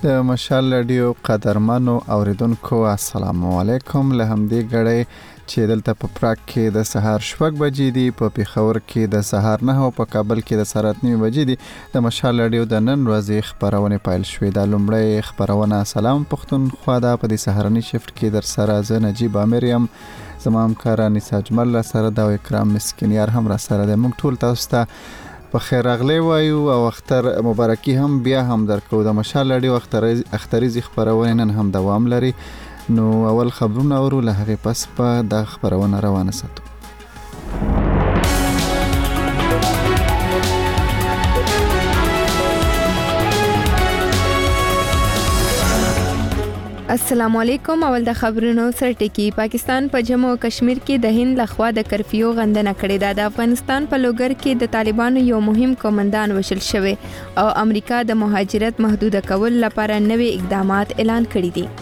د مشال رادیو قدرمنو اوریدونکو السلام علیکم. له همدې غړې چې دلته په پراګ کې د سهار 7 بجې دي، په پیښور کې د سهار 9 او په کابل کې د سهار 9 بجې دي. د مشال رادیو د نن ورځې خبرونه پیل شوې. د لومړی خبرونه سلام پښتونخوا د په دې سهارني شفت کې در سره زه نجیب امریم، زما همکار انیسا اجمل سره د اکرام مسکینیار هم را سره د موږ ټول تاسو ته په خیر اغلی وایو او اختر مبارکي هم بیا هم درکو. د مشال رادیو اختریزي خبرونه نن هم دوام لري. نو اول خبرونه ورو له هغه پس په د خبرونه روانه ساتو. السلام علیکم. اول د خبرونو سرټکی. پاکستان په جموں او کشمیر کې د هند لخوا د کرفیو غندنه کړې ده. د افغانستان په لوګر کې د طالبانو یو مهم قومندان وشل شوی او امریکا د مهاجرت محدود کول لپاره نوي اقدامات اعلان کړي دي.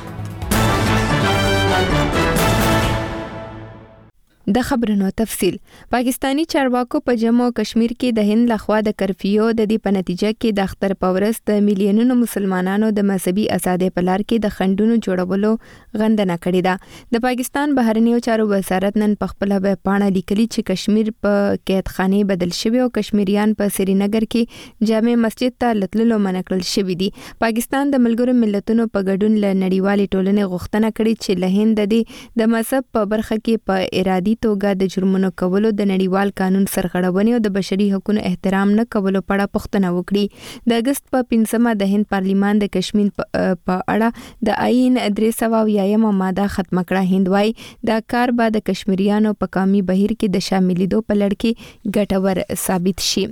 د خبرونو تفصیل. پاکستانی چارواکو په جموں او کشمیر کې د هند لخوا د کرفیو د دې په نتیجه کې د اختر په ورځ د میلیونونو مسلمانانو د مذهبي ازادۍ په لار کې د خندونو جوړولو غندنه کړې ده. د پاکستان بهرنیو چارو وزارت نن په خپل ویب پاڼه لیکلي چې کشمیر په قیدخانه بدل شوی او کشمیریان په سرینگر کې جامع مسجد ته لتللو منع کړل شوی دي. پاکستان د ملګرو ملتونو په ګډون له نړیوالې ټولنې غوښتنه کړې چې له هند د مذهب په برخه کې په ارادي توګه د جرمونو کولو، د نړیوال قانون سرغړونې او د بشري حقوقو احترام نه کولو په اړه پوښتنه وکړي. د اگست په 15 د هند پارلیمان د کشمیر په اړه د آئین 300 ماده ختم کړه. هند وايي دا کار به د کشمیریانو په قومي بهیر کې د شاملېدو په لړ کې ګټور ثابت شي.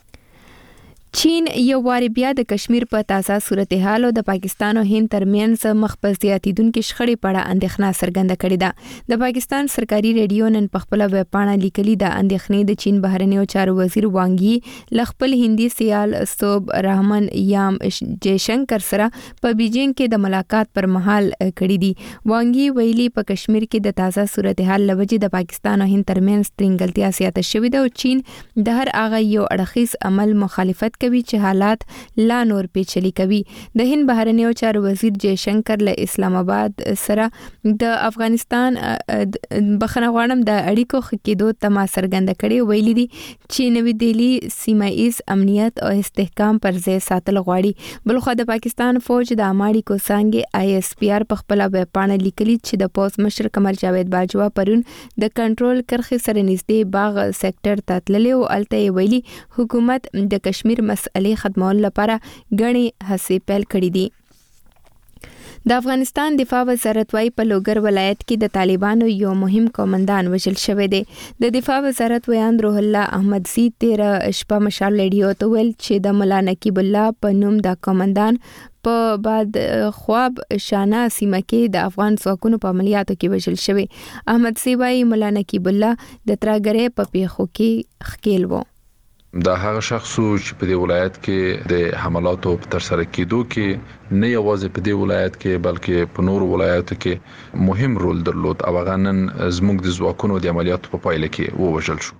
چین یو واری بیا د کشمیر په تازه صورتحال او د پاکستان او هند ترمنځ مخ په زیاتیدونکو شخړې په اړه اندېښنه څرګنده کړې ده. د پاکستان سرکاري ریډیو نن په خپل ویب پاڼه لیکلي د اندېښنې د چین بهرنیو چارو وزیر وانګ ل خپل هندي سیال صوب رحمان یام جیشنکر سره په بیجینګ کې د ملاقات پر مهال کړې دي. وانګ ویلي په کشمیر کې د تازه صورتحال لوجې د پاکستان او هند ترمنځ ترنګلتیا زیاته شوې ده او چین د هر هغه یو اړخیز عمل مخالفت کوي چې حالات لا نور پیچلي کوي. د هند بهرنیو چارو وزیر جیشنکر له اسلام آباد سره د افغانستان بخنه غواړم د اړیکو خکېدو تما څرګنده کړي. ویلي دي چې نوې دهلی سیمه ایز امنیت او استحکام پر ځای ساتل غواړي. بلخو د پاکستان فوج د اماړي کوسانګ ISPR په خپل ویب پاڼه لیکلي چې د پوز مشر قمر جاوید باجوا پرون د کنټرول کرخې سره نږدې باغ سېکټر ته تللی او الته ویلي حکومت د کشمیر مسئلې ختمولو لپاره غني هڅې پیل کړې دي. د افغانستان دفاع وزارت وايي په لوګر ولایت کې د طالبانو یو مهم قومندان وژل شوی دی. د دفاع وزارت ویان روح الله احمد زی 13 شپه مشال رادیو ته ویل چې د مولا نقیب الله په نوم د قومندان په بعد خواب شانه سیمه کې د افغان ځواکونو په عملیاتو کې وژل شوی. احمد زی وايي مولا نقیب الله د ترګرې په پیښو کې ښکیل و. دا هغه شخص چې په دې ولایت کې د حملاتو په تر سره کېدو کې نه یوازې په دې ولایت کې بلکې په نورو ولایتو کې مهم رول درلود او هغه نن زموږ د ځواکونو د عملیاتو په پایله کې ووژل شو.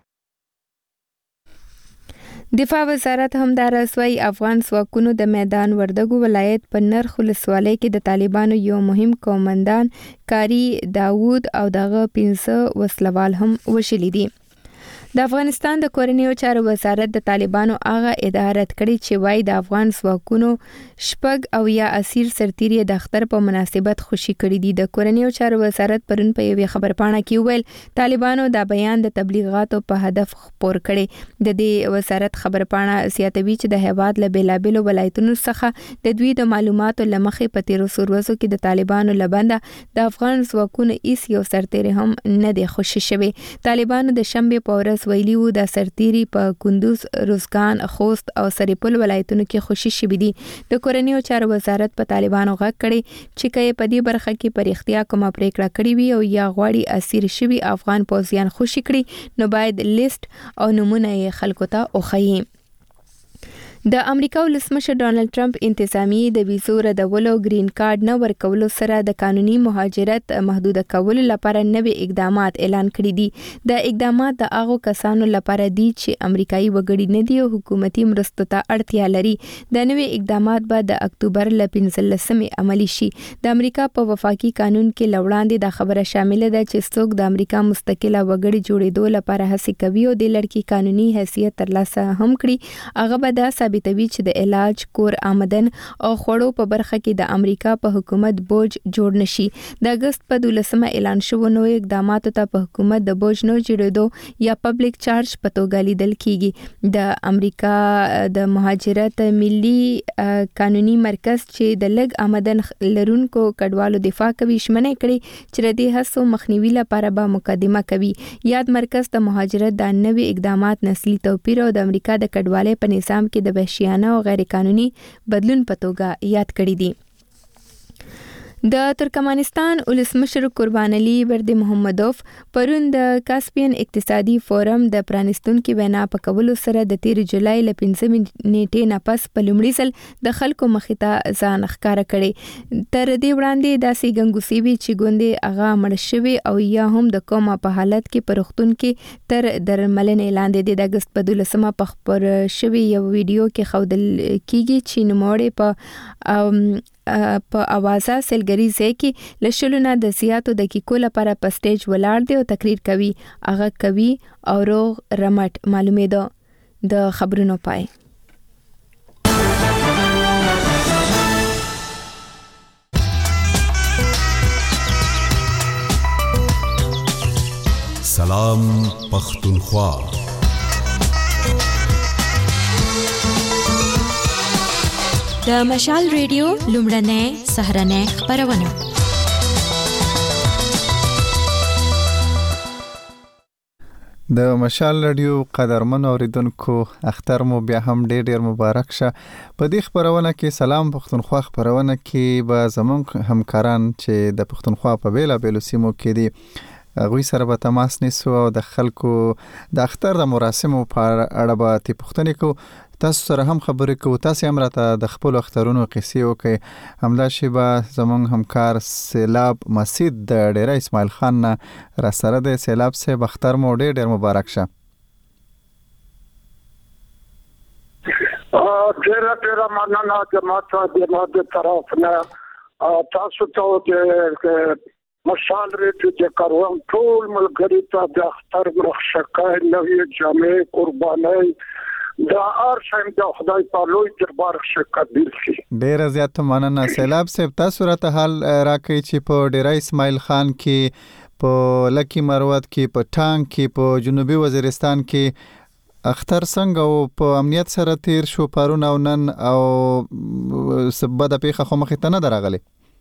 دفاع وزارت هم دا رسوي افغان ځواکونو د میدان وردګو ولایت په نرخ ولسوالۍ کې د طالبانو یو مهم قومندان کاری داوود او دغه 15 وسلوال هم وشلي دي. د افغانستان د کورنیو چارو وزارت د طالبانو هغه اداره کړې چې وايي د افغان ځواکونو شپږ او یا اسیر سرتیری د اختر په مناسبت خوشي کړې دي. د کورنیو چارو وزارت پرون په یوه خبرپاڼه کې ویل طالبانو دا بیان د تبلیغاتو په هدف خپور کړي. د دې وزارت خبرپاڼه زیاتوي چې د هیواد له بیلابېلو ولایتونو څخه د دوی د معلوماتو لمخې په تیرو ورځو کې د طالبانو لبنده د افغان ځواکونو هیڅ یو سرتیری هم نه دی خوشي شوی. طالبانو د شنبه په ورځ ویلي وو د سرتیری په کندوز، روزګان، خوست او سرپل ولایتونو کې خوشي شوی دي. د کورنیو چارو وزارت په طالبانو غږ کړي چې کله په دې برخه کې پر اختیار کومه پریکړه کړې وي او یا غواړي اسیر شوی افغان پوځیان خوشي کړي نو باید لیست او نمونه یې خلکو ته وښيي. د امریکا ولسمشر ډانلډ ټرمپ انتظامیه د ویزو ردولو گرین کارت نه ورکولو سره د قانوني مهاجرت محدود کولو لپاره نوي اقدامات اعلان کړي دي. د اقدامات د هغو کسانو لپاره دي چې امریکایي وګړي نه دي او حکومتي مرستو ته اړتیا لري. د نوي اقدامات به د اکتوبر ل 15 عملی شي. د امریکا په وفاقي قانون کې لوړاندې د خبره شامل ده چې څوک د امریکا مستقله وګړي جوړېدو لپاره هڅه کوي او د لړکی قانوني حیثیت ترلاسه هم کړي، هغه به د ثابتوي چې د علاج، کور آمدن او خوړو په برخه کې د امریکا په حکومت بوج جوړ نشي. د اگست په 12 اعلان شوی نوې اقداماتو ته په حکومت د بوج نه جوړېدو یا پبلک چارج په توګه لیدل کیږي. د امریکا د مهاجرت ملي قانوني مرکز چې د لږ آمدن لرونکو کډوالو دفاع کوي شمنې کړي چې د دې هڅو مخنیوي لپاره به مقدمه کوي. یاد مرکز د مهاجرت د نوي اقدامات نسلي توپیر او د امریکا د کډوالۍ په نظام کې د وحشیانه او غیر قانوني بدلون په توګه یاد کړی دي. د ترکمنستان ولسمشر قربان علي برد محمدوف پرون د کاسپین اقتصادي فورم د پرانستونکو وینا په کولو سره د 13 جولای ل 15 نیټې نه پس په لومړي ځل د خلکو مخې ته ځان ښکارا کړي. تر دې وړاندې داسې ګنګوسې وي چې ګوندې هغه مړ شوی او یا هم د کومه په حالت کې پرختون کې تر درملنې لاندې د اگست په 12 په خبر شوی یو ویډیو کې خودل کیږي چې نوموړی په اوازه سلګری ځای کې لشلونه د زیاتو دقیقو لپاره په سټیج ولاړ دی او تقریر کوي. هغه کوي او روغ رمټ معلومه ده. د خبرونو پای. سلام پختونخوا. د مشال ریډیو لومړنۍ سهرنۍ خبرونه. د مشال رادیو قدرمن اوریدونکو اختر مو بیا هم ډیر مبارک شه. په دې خبرونه کې سلام پختونخوا خبرونه کې به زمونږ همکاران چې د پختونخوا په بیلا بیلو سیمو کې دي غوی سره به تماس نیسو او د خلکو د اختر د مراسمو په اړه به تپوښتنې کوو. تاسو سره هم خبرې کوو، تاسو هم راته د خپل اخترونو قصې وکړئ. همدا شی به زمونږ همکار سیلاب مسید د ډیره اسماعیل خان نه را سره د سیلاب صاحب اختر مو ډیر مبارک شه. ډیره مننه جماعت د طرف نه تاسو ته د مشال ریډیو د کاروان ټول ملګری ته د اختر مرخصکای نوې جامې قربانای دا ارشم د خدای په لوی دربار شکایت شي. ډیر زیات مننه سیلاب صاحب. تاسو راته حال راکړئ چې په ډیره اسماعیل خان کې، په لکی مروت کې، په ټانګ کې، په جنوبي وزیرستان کې اختر څنګه او په امنیت سره تیر شو پرون او نن او سبب د پیښه خو مخې ته نه درغلي؟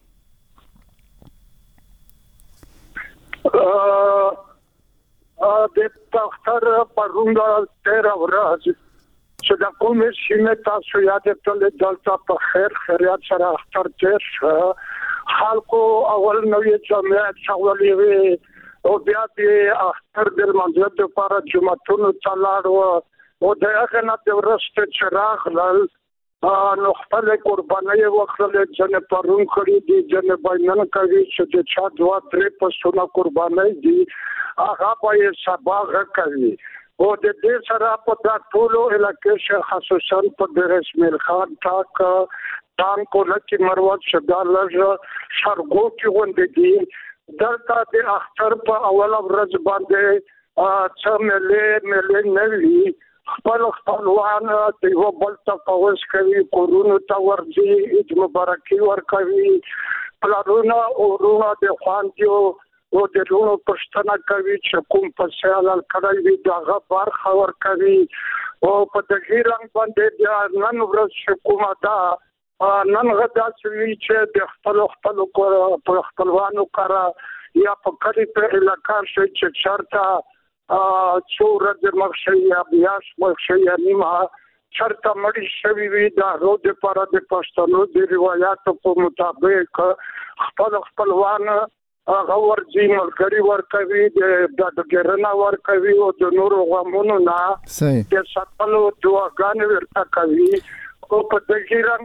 د اختر پرون تیر ورځ چې د کومې سیمه تاسو یاد کړل دلته په خیر خیریت سره اختر تیر شو. خلکو اول نوې جامې څولې او بیا د اختر د منځ لپاره جمعتون ته لاړو او د هغه نه د ورسته چراغ لال نو خپل قرباني وکړل چې پرون کړی دي چې باندې کوي چې د چا 2-3 پسونه قرباني دي هغه به سبا کوي او د دې سره په ټولو علاقې خصوصا په د اسماعیل خان ټان کو لکه مروت شدالج شرګو کې وندې دي دلته د اختر په اوله ورځ باندې څه ملي نوي خپلوان د یو بل ته پوس کوي، کورونو ته ورځي، عید مبارکي ورکوي، پلارونه او ورونه د خواندیو او د ټولو پښتنه کوي چې کوم په سیال کړی وي دغه برخه ورکوي او په دغه رنګ باندې نن ورځ کومه دا نن غدا چې د خپل خپلوانو کرا یا په کلی په علاقه چې چرته څوره د مخشي یا بیاش مخشي یا نیمه چرته مړی شوی وي دا روز پر د پښتنو د روایتو په مطابق خپلوان هغه ورځي ملګری ورکوي د ګرنا ورکوي او د نورو غمونو نه د ساتلو دعاګانې ورته کوي او په دګیران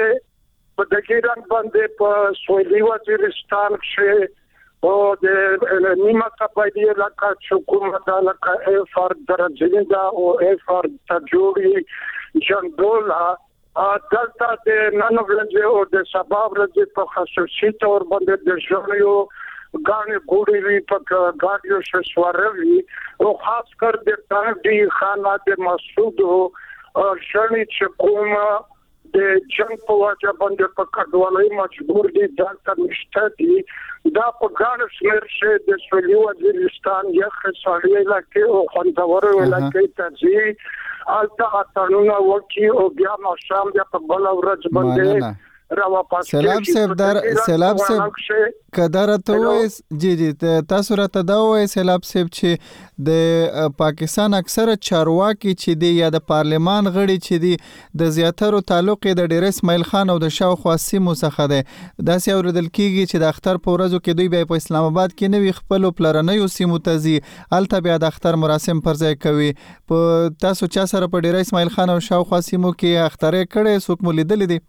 باندې په سویلي وزیرستان کې او د نیمه قبایلی علاقه حکومت علاقه افر درجیندا او افر تجوری جندولا دلته د نن ورځې او د سبا ورځې په خصوصي تور باندې د ژوندیو غاڼې ګوډې وی په ګاډیو شسوروي او خاص کر د تانډي خانه د مسعود او شنی چکوم د جنگ په وجه باندې په کډوالۍ مجبور دي ځکه نشته دي دا په ګاڼ شمیر شه د سویلي وزیرستان یخ سړی علاقې او خوندور علاقې ته ځي البته اتانونه وکی او بیا ماشام بیا په بل ورځ باندې سلام صاحب قدر ته وای جی تاسو راته دا وای سلام صاحب چې د پاکستان اکثره چارواکي چې دی یا د پارلمان غړي چې دی د زیاترو تعلق د ډیر اسماعیل خان او د شاوخوا سیمو څخه دی دا سې اوریدل کیږي چې د اختر په ورځو کې دوی بیا په اسلام آباد کې نوې خپل پلرنیو سیمو ته ځي الته بیا د اختر مراسم پر ځای کوي په تاسو چا سره په ډیر اسماعیل خان او شاوخوا سیمو کې اختر کړي څوک مو لیدل دي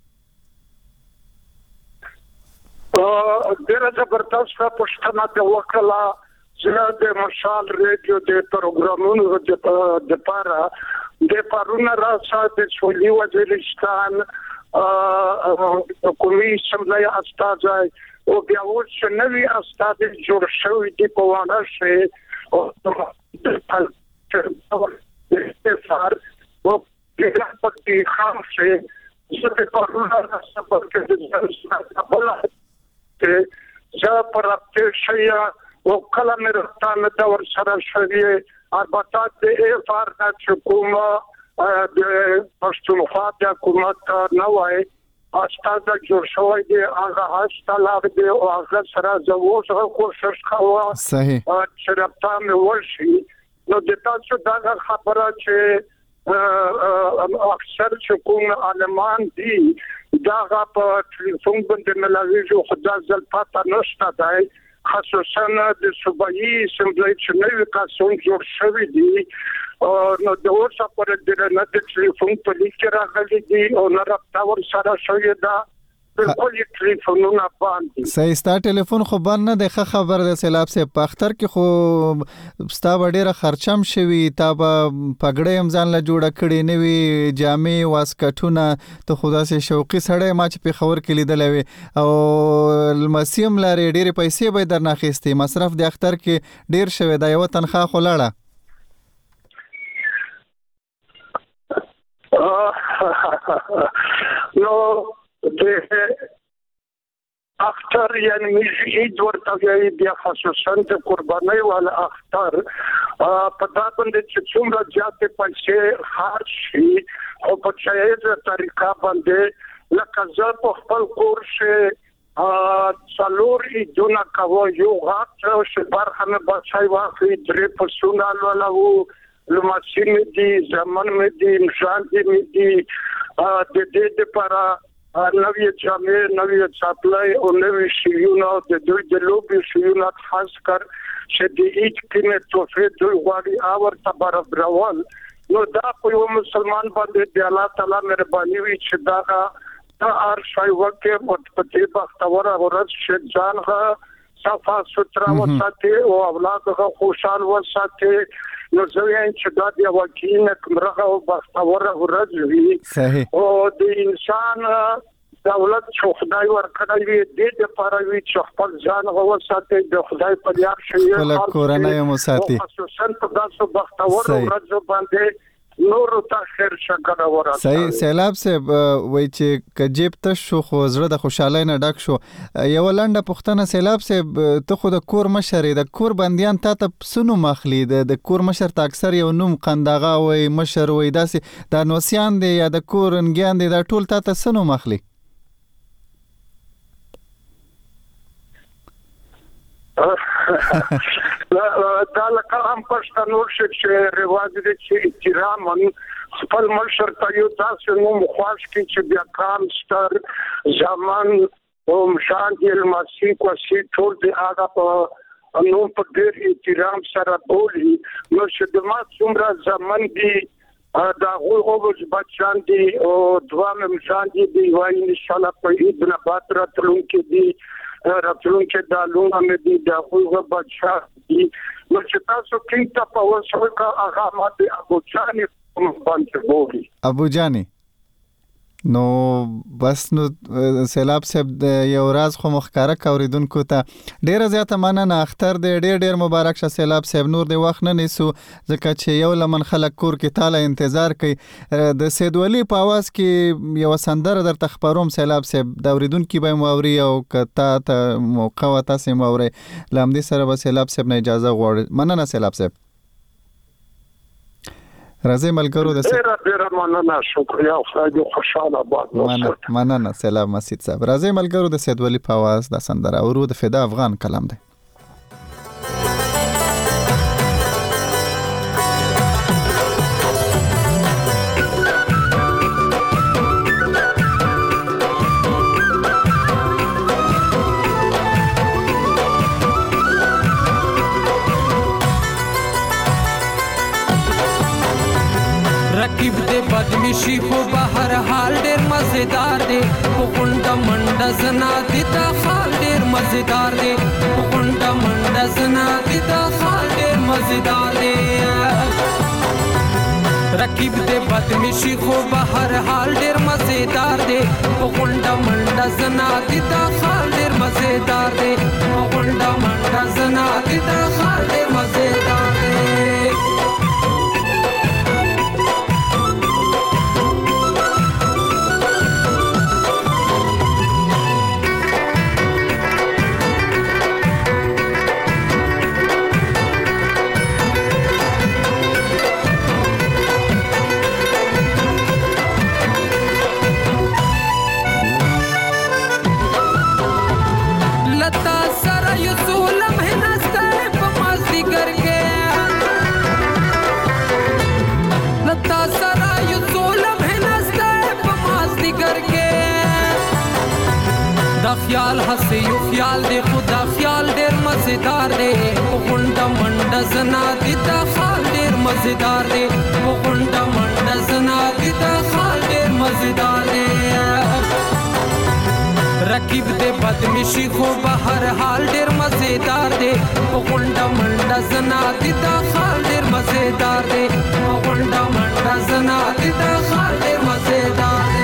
ډیره زبردست پوښتنه د وکړه چې د مشال ریډیو د پروګرامونو د لپاره د پرونه راځي د سویلي وزیرستان کومي سملای استاد او بیا اوس نوې استاد جوړ شوی دی په وانه شي او استفار او د پکې خاصه چې د پرونه راځي په کې د زه پر اپټیشیا او کله مې راتانه دا ور سره شوی البته د افار د حکومت د پښتونخوا د حکومت نه وای استاد جوړ شوی دی هغه هاستلاغ دی او هغه سره زوځه کوشش کاوه صحیح چې راتانه ورشي نو د تاسو دا خبره چې اکثر چې کوم علمان دي دا په ټلیفون باندې ملاویږي خدای ځل پاته نشته دی خصوصا د صوبایي اسمبلی چې نوې قانون جوړ شوی دی نو د اوسه پر د نه د ټلیفون په لیک راغلي دي او نه رابطه ور سره شوی دا په ټلیفونونه باندې صحیح ستا ټلیفون خو بند نه دی خبر ده سیلاب سه په اختر کې خو ستا ډیره خرچم شوی تا په پګړې هم ځان له جوړه کړې نوې جامې واسکټونه ته خدا سه شوقي سړی ما چې په خبر کې لیدل وي او المسیم لري ډیره پیسې به درنه اخیستي مصرف د اختر کې ډیر شوی دا یو تنخواه خو لاړه نو د اختر یعنی عید ورته بیا خصوصا د قربانۍ ولا اختر په دا باندې چې څومره زیاتې پیسې خرج شي او په چایزه طریقه باندې لکه زه په خپل کور کې څلور ایدونه کوو یو غاټ چې برخه مې بچای واخلي درې پسونه ولو لمسین دي زمن مې دي نشان دي د دې لپاره نوې جامې نوې چپلای او نوې شیونه د دوی د لوبي شیونه خاص کر چې د هیڅ کینه توفه دوی غواړي اور تبربرول نو دا په یو مسلمان باندې د الله تعالی مهرباني وي چې دا هر شای وکه په دې بختور ورځ چې ځانغه صفا سترا وساتي او اولادغه خوشحال وساتي نو زه یې چې دا د وکینه کومره او بختور ورځ وي او د انسان دولت چې خدای ورکړی دی د لپاره وی چې خپل ځان وساتي د خدای په یاد شي خپل کورنۍ مو ساتي خصوصا په داسو بختور ورځ باندې نور ته خیر شکر ورته صحیح سیلاب صاحب وای چې کجیب ته شو خو زړه د خوشاله نه ډک شو یو لنډه پښتنه سیلاب صاحب ته خو د کور مشر د کور بنديان ته سونو مخلي د کور مشر ته اکثر یو نوم قنداغه وای مشر وای داسې د نوسیان دی یا د کور انګیان دی د ټول ته سونو مخلي دا لکه هم پښتنو چې رواج دي چې احترام خپل مشر ته یو تاسو نو مخواش کې چې بیا کام ستر ځمان مشان دې المسی کوسي ټول دې هغه په نو په ډېر احترام سره بولي نو چې د ما څومره زمن دي دا غوږ بچان دي او دوه مشان دي وایي ان شاء الله په ابن باتره تلون کې دي راتلون کې دا لونه مې دي دا غوږ بچا دي نو چې تاسو کینته په وسو کا هغه ماته ابو جاني باندې بولي ابو جاني نو بس نو سیلاب صاحب یو راز خو مخکاره کوریدونکو ته ډیره زیاته مننه اختر دې ډیر مبارک شه سیلاب صاحب نور دې وخت نه نیسو ځکه چې یو لمن خلک کور کې تاله انتظار کوي د سید ولی په आवाज کې یو سندره در تخبروم سیلاب صاحب د اوریدونکو به موري او کته ته موقع وتا سي موري لامدي سره به سیلاب صاحب نه اجازه غواړي مننه سیلاب صاحب راځي ملګرو د ډېر مننه شکریا خدای خوشاله باد مننه سلام مسجد صاحب راځي ملګرو د سید ولی په आवाज د سندره اورو د فدا افغان کلام دی رقیب دے بدمشی خو بهر حال ډیر مزیدار دی غونډه منډه زنا دي دا خال ډیر مزیدار دی غونډه منډه زنا دي دا خال ډیر مزیدار دی رقیب دے بدمشی خو بهر حال ډیر مزیدار دی غونډه منډه زنا دي دا خال ډیر مزیدار دی غونډه منډه زنا دي دا خال ډیر مزیدار دی خیال هسه یو خیال دی خدا خیال ډیر مزیدار دی غونډه منډه زنا دي دا خال ډیر مزیدار دی غونډه منډه زنا دي دا خال ډیر مزیدار دی رقیب دے بدمشی خو بهر حال ډیر مزیدار دی غونډه منډه زنا دي دا خال ډیر مزیدار دی غونډه منډه زنا دي دا خال ډیر مزیدار دی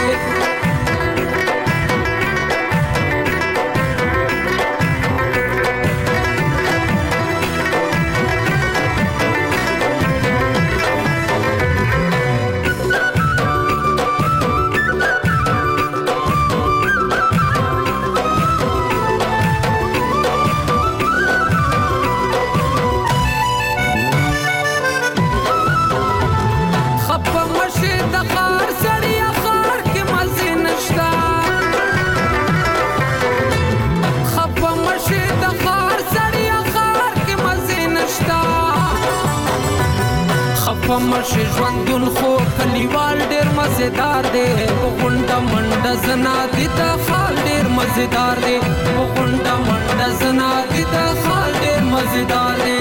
مرشي ژوندون خو کلیوال ډیر مزیدار دی غونډه منډه زنا دي دا خال ډیر مزیدار دی غونډه منډه زنا دي دا خال ډیر مزیدار دی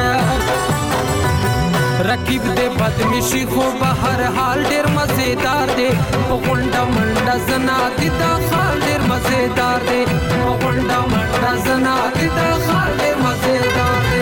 رقیب دے بدمشی خو بهر حال ډیر مزیدار دی غونډه منډه زنا دي دا خال ډیر مزیدار دی غونډه منډه زنا دي دا خال ډیر مزیدار دی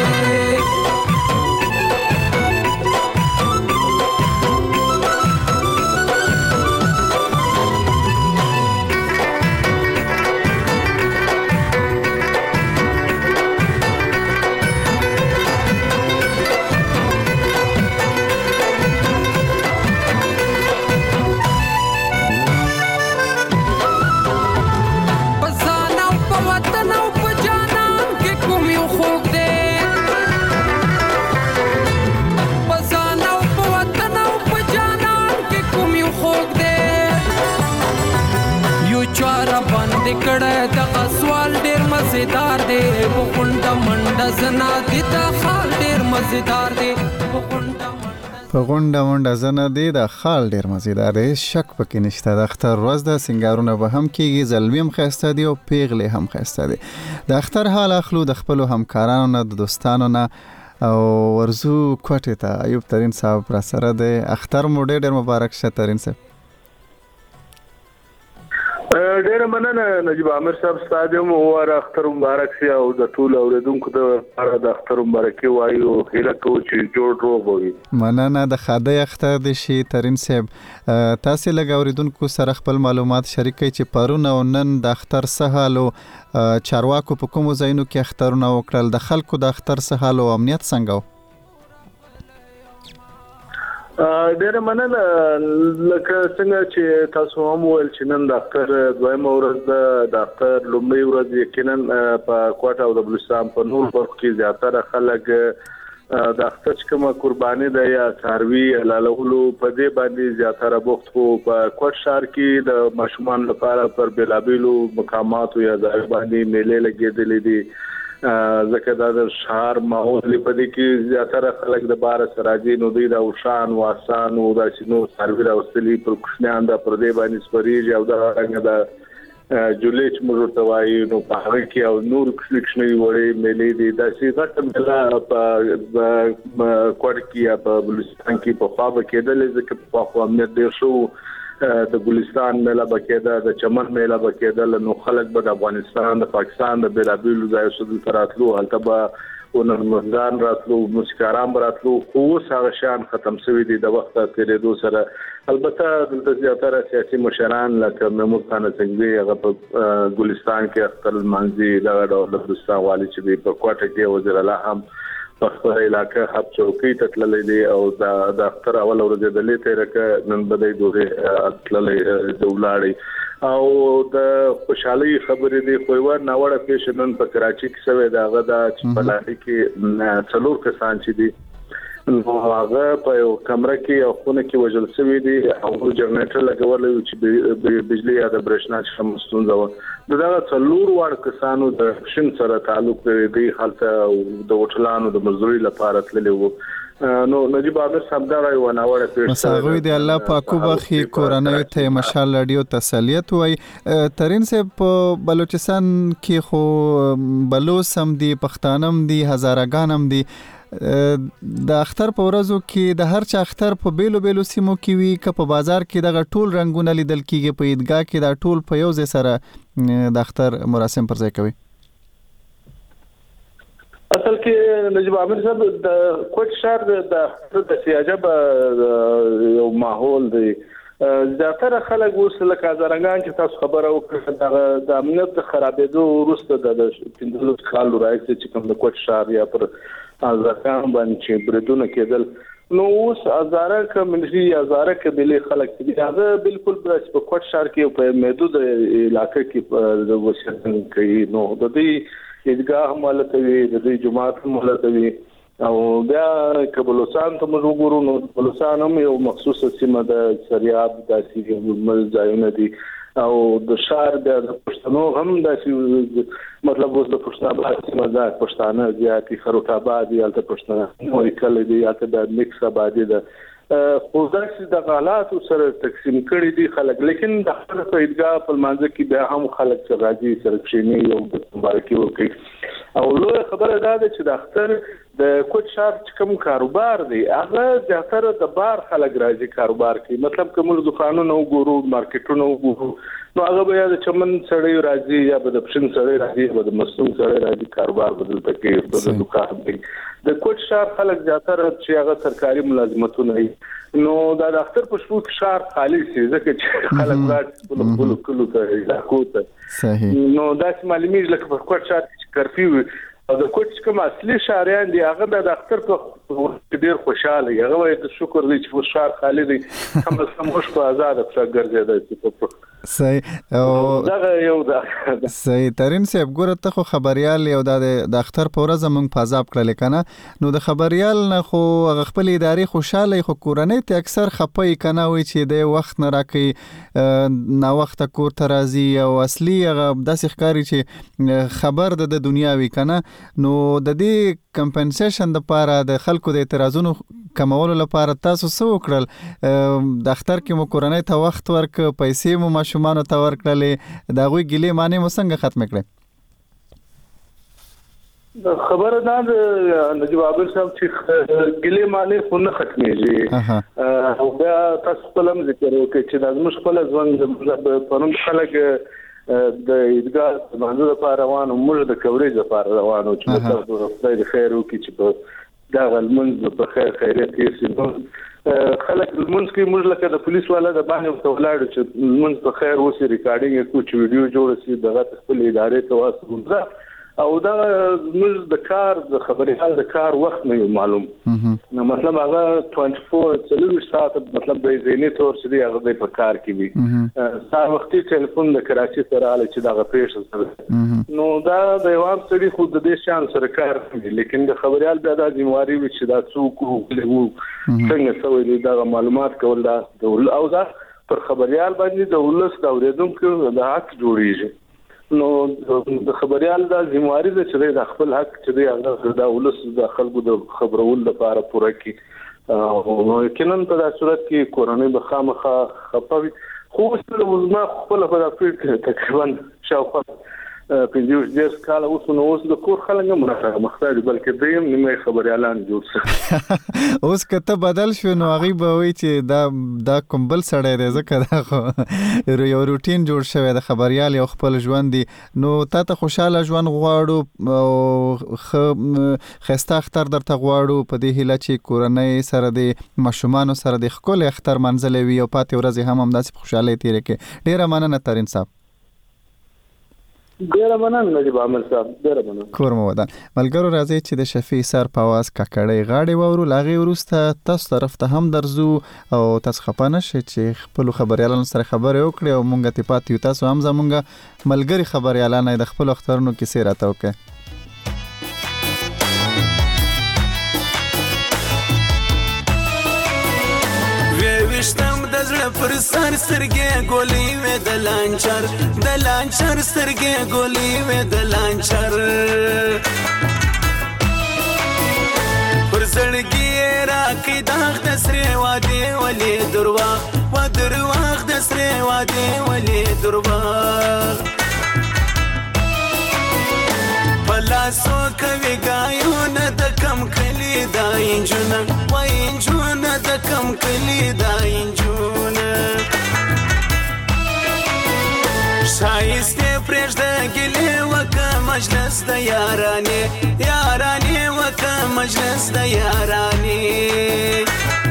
کړه دا سوال ډیر مزیدار دی غونډه منډه زنا دي دا خال ډیر مزیدار دی په غونډه زنه دی د خال ډیر مزیدار دی، شک پکې نشته. د اختر ورځ د سنگارونه به هم کېږي، زلمی هم خسته دی او پیغلې هم خسته دی. د اختر حال اخلو د خپل همکارانو نه، د دوستانو نه او ورزو کوټې ته. ایوب ترین صاحب را سره دی. اختر مو ډیر مبارک شه ترین صاحب. ډیر مننه نجیب عامر صاحب، ستاسو مو واره اختر مبارک شه او د ټول اوریدونکو د لپاره د اختر مبارکي وایو. هیله کوم چې جوړ روغ وي. مننه. د خاده اختر د شي ترین صاحب، تاسو لږ اوریدونکو سره خپل معلومات شریک کړئ چې پرون او نن د اختر سهالو چارواکو په کومو ځایونو کې اخترونه وکړل، د خلکو د اختر سهالو امنیت څنګه و؟ ډیر مننه. لکه څنګه چې تاسو هم ویل چې نن د اختر دویمه ورځ د اختر لومړۍ ورځ یقینا په کوټه او د بلوچستان په نور برخو کې زیاتره خلک د اختر کومه قرباني ده یا څاروي حلالولو په دې باندې زیاتره بوخت وو. په کوټ ښار کې د ماشومان لپاره پر بلابلو مقامات یا ځای باندې میلې لګېدلې دي، ځکه دا د شهر ماحول په دې کې زیاتره خلک د بار سراجي نو دی د اوشان واسان او د شنو څاروي راوستلي پر کوشنیان د پردې باندې سپریږي او د رنګ د جولیچ مرتوای نو په هغه کې او نور کلیکشنې وړي ملي دي د سیاست ملا په کوټ کې په بلوچستان کې په خوا کېدل، ځکه په خوا امنیت ډیر شو. د ګلستان میله بکیده، د چمن میله بکیده، نو خلک به د افغانستان د پاکستان د بیلابیلو ځایو څخه راتلو، هلته به ونرمندان راتلو، موسیقاران راتلو، خو اوس هغه شان ختم شوی دی د وخت تیریدو سره. البته د زیاتره سیاسي مشران لکه محمود خان سنگوی هغه په ګلستان کې اختر المنزي د بلوچستان والی چې په کوټه کې وزیر اعلی هم په خپل علاقې هب چوکۍ ته تللی دی او د اختر اول ورځ د لیته رکه نن بدای دوه تللی د ولاړی او د خوشحالي خبرې دی. خو یو ناوړه پیښه نن په کراچي کې شوې ده، هغه د چپلاري کې څلور کسان چې دي نو هغه په یو کمره کې او خونه کې وژل شوی دي او جنریټر لګول چې بجلی یا د برېښنا څخه مستونزه و. دغه څلور وړ کسانو د شین سره تعلق لري، حالت د هوټلانو د مزدوري لپاره تللی وو. نو نجیب عامر صاحب دا یو ناوړه پیښه مساغوي دی. الله پاکو بخي کورنۍ ته مشال رادیو تسلیت وای. ترین صاحب په بلوچستان کې خو بلوچ هم دي، پښتانم دي، هزارګان هم دي. د اختر په ورځو کې د هر چا اختر په بیلو سیمو کې وي که په بازار کې دغه ټول رنگونه لیدل کیږي، په عیدګاه کې دا ټول په یو ځای سره د اختر مراسم پر ځای کوي؟ اصل کې نجیب عامر صاحب د کوټ ښار د سیاجب یو ماحول دی. زیاتره خلک اوس لکه زرنګان چې تاسو خبره وکړه د امنیت خرابېدو وروسته د 15 کال راځي چې کوم د کوټ ښار یا پر ځکه باندې چې بریدونه کېدل، نو اوس هزاره کمیونټي هزاره قبيله خلک دي هغه بالکل په کوټ ښار کې په محدود علاقې کې د وسیلن کوي. نو د دې عیدګاه مالتوي، د دې جمعات مالتوي او بیا کبلوسان ته موږ وګورو. نو بلوچستان هم یو مخصوصه سیمه د سریاب داسې ځایونه دي او د شهر د پښتنو هم داسې مطلب اوس د پښتناباد سیمه ده، پښتانه زیاتې خروټ آباد یا د پښتنه نورې کلې دي یا د میکس آبادي ده. خو داسې د غالات سره تقسیم کړي دي خلک، لیکن د خپل عیدګاه په منځ کې بیا هم خلک چې راځي سره کښیني او مبارکي ورکوي. او لوی خبره دا ده چې د اختر د کوټ ښار کوم کاروبار دی هغه زیاتره د بار خلک راځي کاروبار کوي. مطلب کوم دکانونه وګورو، مارکیټونه وګورو، نو هغه بیا د چمن سړی راځي یا د پښین سړی راځي یا د مستون سړی راځي، کاروبار بدل پکې د دکان دی. د کوټ ښار خلک زیاتره چې هغه سرکاري ملازمتونه وي، نو دا د اختر په شپو کې ښار خالی شي ځکه چې خلک راځي خپل کلو ته علاقو ته. صحیح. نو داسې معلومیږي لکه په کوټ ښار کې کرفیو او د کوټ کوم اصلي شهریان دي هغه د اختر په ډیر خوشاله هغه وایي د شکر دی چې ښار خالی دی، هم سموش په آزاد افشار ګرځیدل چې په صحیح او دا یو دا صحیح ترين صاحب ګوره ته خو خبريال یو د اختر په ورځ موږ پازاب کړل کنه نو د خبريال نه خو خپل اداري خوشاله خو کورنۍ ته اکثر خپي کنه وي چې د وخت نه راکې نا وخت کور ته راځي او اصلي هغه داسې ښکاری چې خبر د دنیاوي کنه نو د دې کمپنسیشن د لپاره د خلکو د اعتراضونو کمولو لپاره تاسو څه وکړل د اختر کې مو کورنۍ ته وخت ورک پیسې مو ماشومان ته ورکړلې دا غوي ګلې معنی مو څنګه ختم کړې خبره دا نجیب عابد صاحب چې ګلې معنی خو نه ختمېږي او بیا تاسو خپل ذکر وکړئ چې د موږ خپل ځوان پرون خلک د ایدګاه باندې لپاره روانو موږ د کوریج لپاره روانو چې تاسو خدای خیر وکړي چې دا غلمنځ په خیر خیریت کې سينو خلک المنځ کې موږ لکه د پولیس والا د باندې ولاړ چې المنځ په خیر وسی ریکارډینګ کوم چې ویډیو جوړ شي دغه خپل ادارې ته واسطه او دا موږ د کار د خبريال د کار وخت نه معلوم نو مطلب هغه 24 ساعت مطلب د ذهني تور چې هغه په کار کې وي سار وختي ټلیفون د کراچي سره اله چې دا پیښه سره نو دا د یو عام سړي خو د دې شان سره کار کوي لیکن د خبريال بیا د ذمہواری وي چې دا څوک وو څنګه سوي دا معلومات کول دا او دا پر خبريال باندې د ولس دا اوریدونکو د حق جوړیږي نو د خبريال د ذمہواری د چې د خپل حق چې هغه د ولس د خلکو د خبرول لپاره پوره کی او کینن په داسې صورت کې کورنۍ به خامخا خپوي خو څه خپل په داسې تقریبا شاوخوا 50 کال اوس د کور خلک هم مختار بلکې دیم نیمه خبريالان جوړ شي اوس کته بدل شو نو هغه به وي چې دا کومبل سړی دی ځکه دا خو یو روټین جوړ شوی د خبريال یو خپل ژوند دی نو ته خوشاله ژوند غواړو او خسته اختر درته غواړو په دې هیله چې کورنۍ سره د ماشومان سره د خپل اختر منځلې وي او پاتې ورځې هم داسې خوشاله تیرې کې ډیره مننه ترين صاحب ډیره مننه نجیب عامر صاحب ډیره مننه کور مو ودان ملګرو راځي چې د شفیع سر په आवाज ککړې غاړې وورو لاغي ورسته تاسو طرف ته هم درځو او تاسو خپانه شئ چې خپل خبريالانو سره خبرې وکړي او مونږ ته پاتې تاسو هم زمونږ ملګری خبريالانه د خپل اخترونو کیسې راته وکړي پر سر سترګې ګولې وې د لانچر سترګې ګولې وې د لانچر پر زړګي راکې داغ د سره واده ولې درواغ د سره واده ولې درواغ بلا سو کوي ګایونه د کم کلی دا انجونه وای انجونه د کم کلی دا انجونه شایسته پرېږده ګلې وکه مجلس د یارانې وکه مجلس د یارانې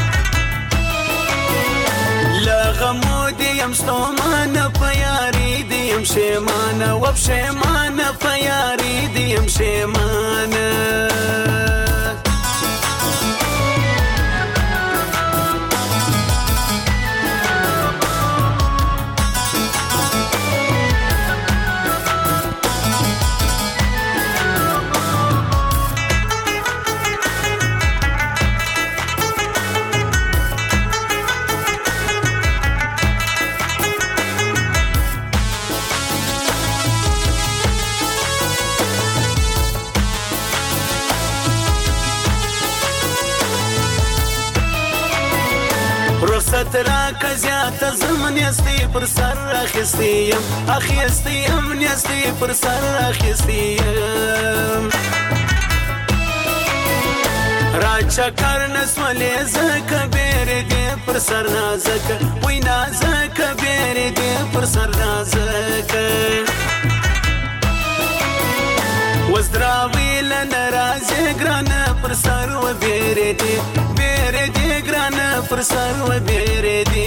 لغمو دیم ستومانه په یاري دیم شیمانه وبشیمانه په یاري دیم شیمانه رخصت راکه زیاته زمن یستی پر سر اخیستیم نیستی پر سر اخیستیم را چکر نسولی زکه بیری دی پر سر نازکه وی نازکه بیری دی پر سر نازکه وزدراوی لنرازی گرانه پر سر و بیری دی گرانه پر سر و بیری دی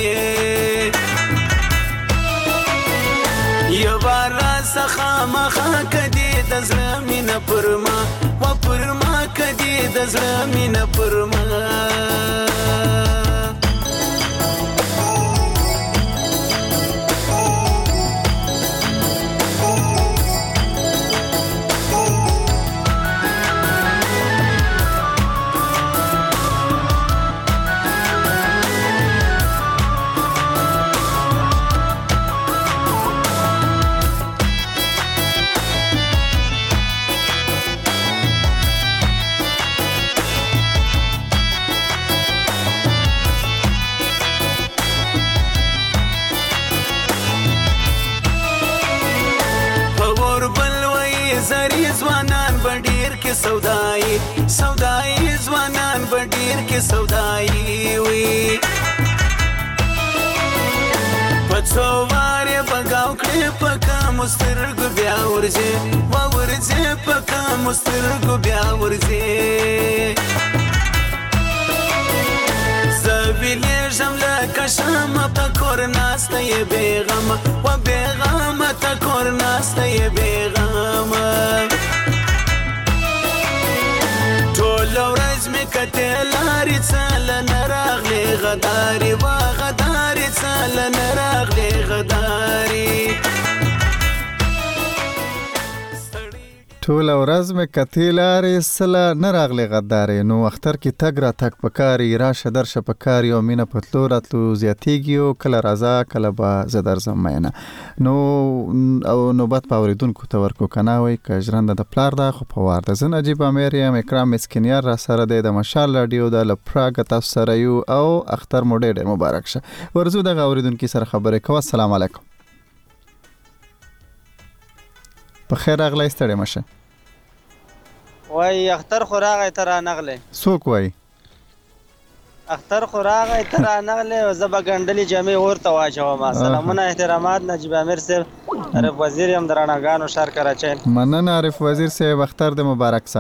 یو بار را سخامخا کدی د زړه مینه پرما و پرما کدی د زړه مینه پرما سواره بګاو کړې پکا مسترګ بیا ورځي وا ورځي پکا مسترګ بیا ورځي زویلې جمله کشم پکور ناسته یې بیغم و بیغم تکور ناسته یې بیغم ټول ورځ مې کته لارې څل نراغلې غداري وا غداري څل نراغلې غداري ټول ورځ مې کتې لارې سله نه راغلې غدارې نو اختر کې تګ را تګ پکاري راشه درشه پکاري او مینه په تلو راتلو زیاتېږي او کله راځه کله به زه درځم مینه نو او نوبت په اورېدونکو ته ورکو که نه وایي که ژرنده د پلار ده خو په وار ده زه نجیب امیر یم اکرام مسکینیار را سره دی د مشال راډیو ده له پراګه تاسو سره یو او اختر مو ډېر ډېر مبارک شه ورځو دغه اورېدونکي سره خبرې کوه السلام علیکم په خیر راغلی ستړی مه شه وای اختر خو راغی ته رانغلی څوک وایي اختر خو راغی ته رانغلی او زه به ګنډلې جامې ورته واچوم سلامونه احترامات نجیب امیر صاحب عارف وزیر یم د رڼاګانو ښار کراچۍ مننه عارف وزیر صاحب اختر دې مبارک شه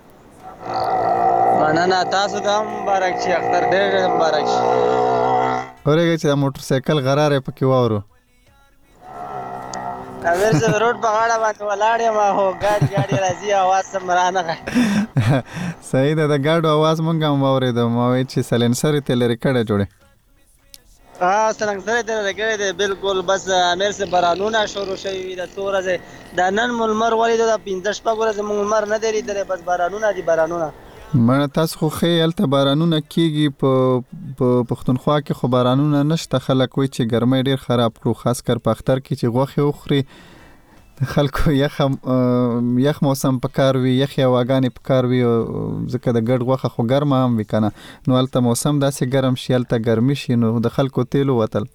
مننه تاسو ته هم مبارک شي اختر ډېر ډېر مبارک شي اورېږئ چې د موټرسایکل غرار یې پکې واورو امیر صاحب روډ په غاړه باندې ولاړ یم خو ګاډي راځي اواز سم رانغی صحیح ده د ګاډو اواز مونږ هم واورېدو ما وایي چې سلنسر یې ترې لرې کړی جوړې سلنسر یې ترې لرې کړی دی بالکل بس امیر صاحب بارانونه شروع شوي وي د څو ورځې دا نن مو لمر ولیدو دا 15 شپږ ورځې مونږ لمر نه دی لیدلی بس بارانونه دي بارانونه مړه تاسو خو ښې هلته بارانونه کېږي په پښتونخوا کې خو بارانونه نشته خلک وایي چې ګرمۍ ډېر خراب کړو خاص کر په اختر کې چې غوښې وخوري د خلکو یخ موسم پکار وي یخې هواګانې پکار وي ځکه د ګډ غوښه خو ګرمه هم وي که نه نو هلته موسم داسې ګرم شي هلته ګرمي شي نو د خلکو تیل ووتل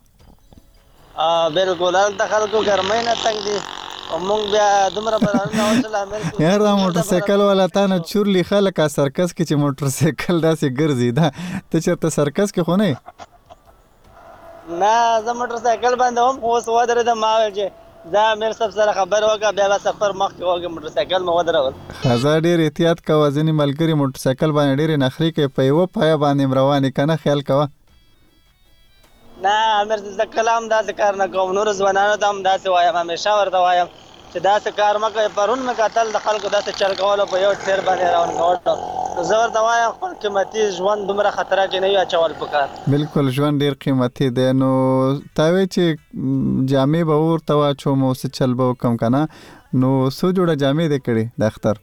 بالکل هلته خلکو ګرمۍ نه تنګ دي مونږ بیا دومره بارانونه وشل یار دا موټرسایکل والا تا نه چورلي خلک سرکس کې چې موټرسایکل داسې ګرځي دا ته چېرته سرکس کې خو نه یې نه زه موټرسایکل باندې هم خو اوس ودرېدم ما ویل چې زه امیر صاحب سره خبرې وکړه بیا به سفر مخکې وکړې موټرسایکل مې ودرول ښه ډېر احتیاط کوه ځینې ملګري موټرسایکل باندې ډېرې نخرې کوي په یوه پایه باندې م روانې که نه خیال کوه نه امیر صاحب زه کله هم داسې کار نه کوم نورو ځوانانو ته هم داسې وایم همیشه ورته وایم چې داسې کار مه کوئ پرون مې کتل د خلکو داسې چل کولو په یو ټیر باندې راونغاړو نو زه ورته وایم خپل قیمتي ژوند دومره خطره کې نه وي اچول پکار بالکل ژوند ډېر قیمتي دی نو تا وایي چې جامې به ورته واچوم او څه چل به وکړم که نه نو څو جوړه جامې دې کړي د اختر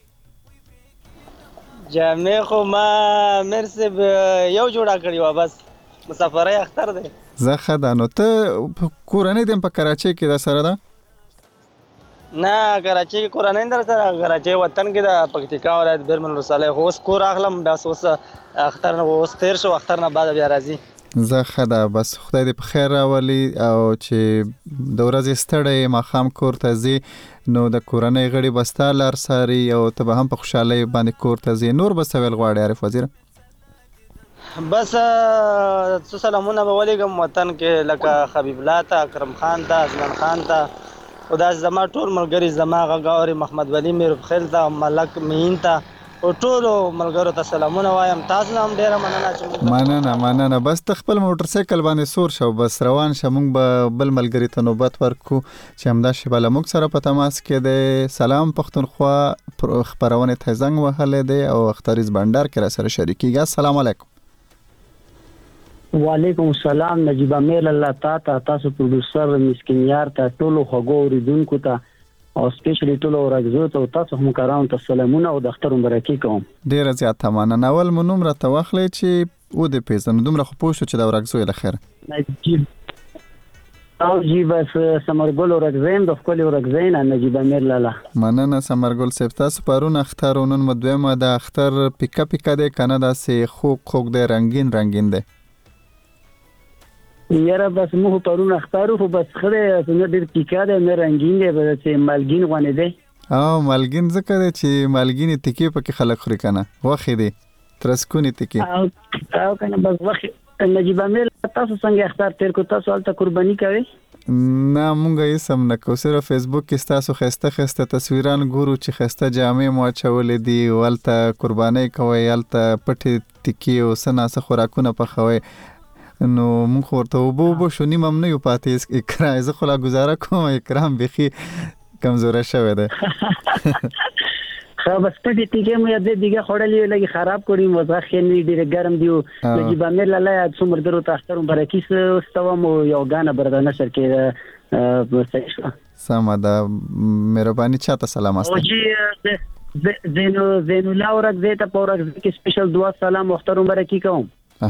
جامې خو ما امیر صاحب یو جوړه کړې وه بس مسافرۍ اختر دی زه ښه ده نو ته کورنۍ دې په کراچۍ کې در سره ده نه کراچۍ کې کورنۍ در سره کراچۍ وطن کې د پکتیکا ولایت بیرمل ولسوالۍ خو اوس کور اخلم بس اوس اختر نه اوس تېر شو اختر نه بعد بیا راځي زه ښه ده بس خدای دې په خیر راولي او چې د ورځې ستړی ماښام کور ته ځې نو د کورنۍ غړي به ستا لار څاري او ته به هم په خوشحالۍ باندې کور ته ځې نور به څه ویل غواړې عارف وزیره بس څو سلامونه به ولیږم وطن کې لکه حبیب الله ته اکرم خان ته ازمن خان ته او دا زما ټول ملګري زما غږ اوري محمد ولی میرخیل ته ملک مین ته او ټولو ملګرو ته سلامونه وایم تاسو هم ډېره مننه بس ته خپل موټرسایکل باندې سور شو بس روان شه موږ به بل ملګري ته نوبت ورکو چې همدا شیبه له موږ سره په تماس کې دی سلام پښتونخوا خپرونې ته زنګ وهلی دی او اختریز بنډار کې را سره شریکېږي السلام علیکم وعلیکم السلام نجیب امیر الله تاسو پروډوسر مسکینیار ته ټولو خوږو اوریدونکو ته او سپیشلی ټولو ورځو ته تاسو هم کاران ته سلامونه او د اختر مبارکي کوم ډیره زیاته مننه اول مو نوم راته واخلئ چې و دې پیژنو دومره خو پوه شو چې د ورځو یې له خیره او جی بس سمرګل ورځین د خپل ورځین نجیب امیر لاله مننه سمرګل صاحب تاسو پرون اختر او نن مدومه د اختر پیکا پیکا دی کنه داسې خوږ دی رنگین دی یاره بس مو پرون اختارو خو بس خره څنګه ډیر پیکا دی نه رنگین دی بس چې مالګین غونې دی او مالګین ځکه دی چې مالګین تکي پکې خلک خوري کنه واخې دی ترسکونی تکي او کنه بس واخې نجیب امیر تاسو څنګه اختر تیر کو؟ تاسو البته قرباني کوي؟ نه مونږ یې سم نه کو، صرف فیسبوک کې تاسو خسته تصویران ګورو چې خسته جامې مو اچولې دي، ولته قرباني کوي، ولته پټي ټکی او سناسه خوراکونه پخوي. نو مونږ ورته وبو شو نیمه نه یو پاتې اکرام زه خو لا گزاره کوم، اکرام بخي کمزوره شوی ده. خو بس پټي ټکی مو یاد دیګه خړلې لګي خراب کړی مزه خېنی ډیره ګرم دیو لګي باندې لاله څومره درو تاخترم برکیس استوم یو غانه بردانه سر کې سم ده. مهرباني چاته سلام است. او جی زینو لاورک زیته پورک کې سپیشل دعا سلام محترم برکی کوم.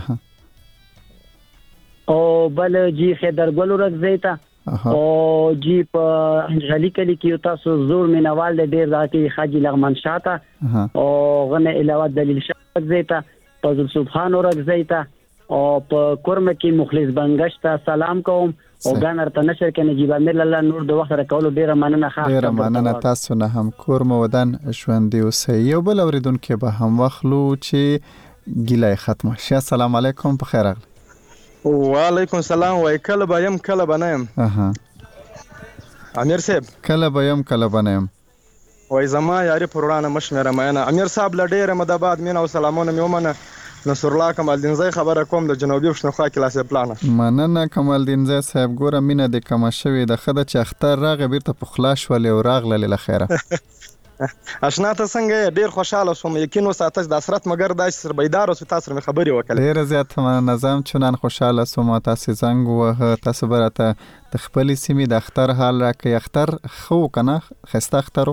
او بل جی خیدر ګل ورک زیته او جی په انجلی کلی کې تاسو زور مینوال د ډیر ځکه حاجی لغمان شاته او غنه علاوه دلیل شاته زیته فضل سبحان ورک زیته او په کورمه کې مخلص بنگشت سلام کوم او ګانر ته نشر کې نجیب امیر الله نور د وخت راکولو ډیر مننه. ډیر مننه تاسو نه هم کورمه ودان ژوند اوسئ. یو بل اوریدونکو به هم واخلو چې ګیلای ختم شي. السلام علیکم، په خیر راغلی. وعلیکم السلام. وای کله به يم کله بنایم. امیر صاحب کله به يم کله بنایم. وای زما یاري پرانه مشمره مینه امیر صاحب لډیره مدباد مینه او سلامونه میومنه. نصر الله کمالدین زئی خبره کوم د جنوبي پښتونخوا کلاسه پلان. مننه کمالدین زئی صاحب، ګوره مینه د کما شوی د خده چې اختر راغی بیرته په خلاص ولې او راغله لخيره. اشنا ته څنګه ډیر خوشاله شوم، یقینو ساتش د اسرت مگر د سر بیدار او تاسو مې خبري وکړه. ډیر زیات نظام چنان خوشاله سوم، تاسو څنګه وه تاسو برته د خپل سیمې د اختر حال راکې اختر خو کنه خسته اخترو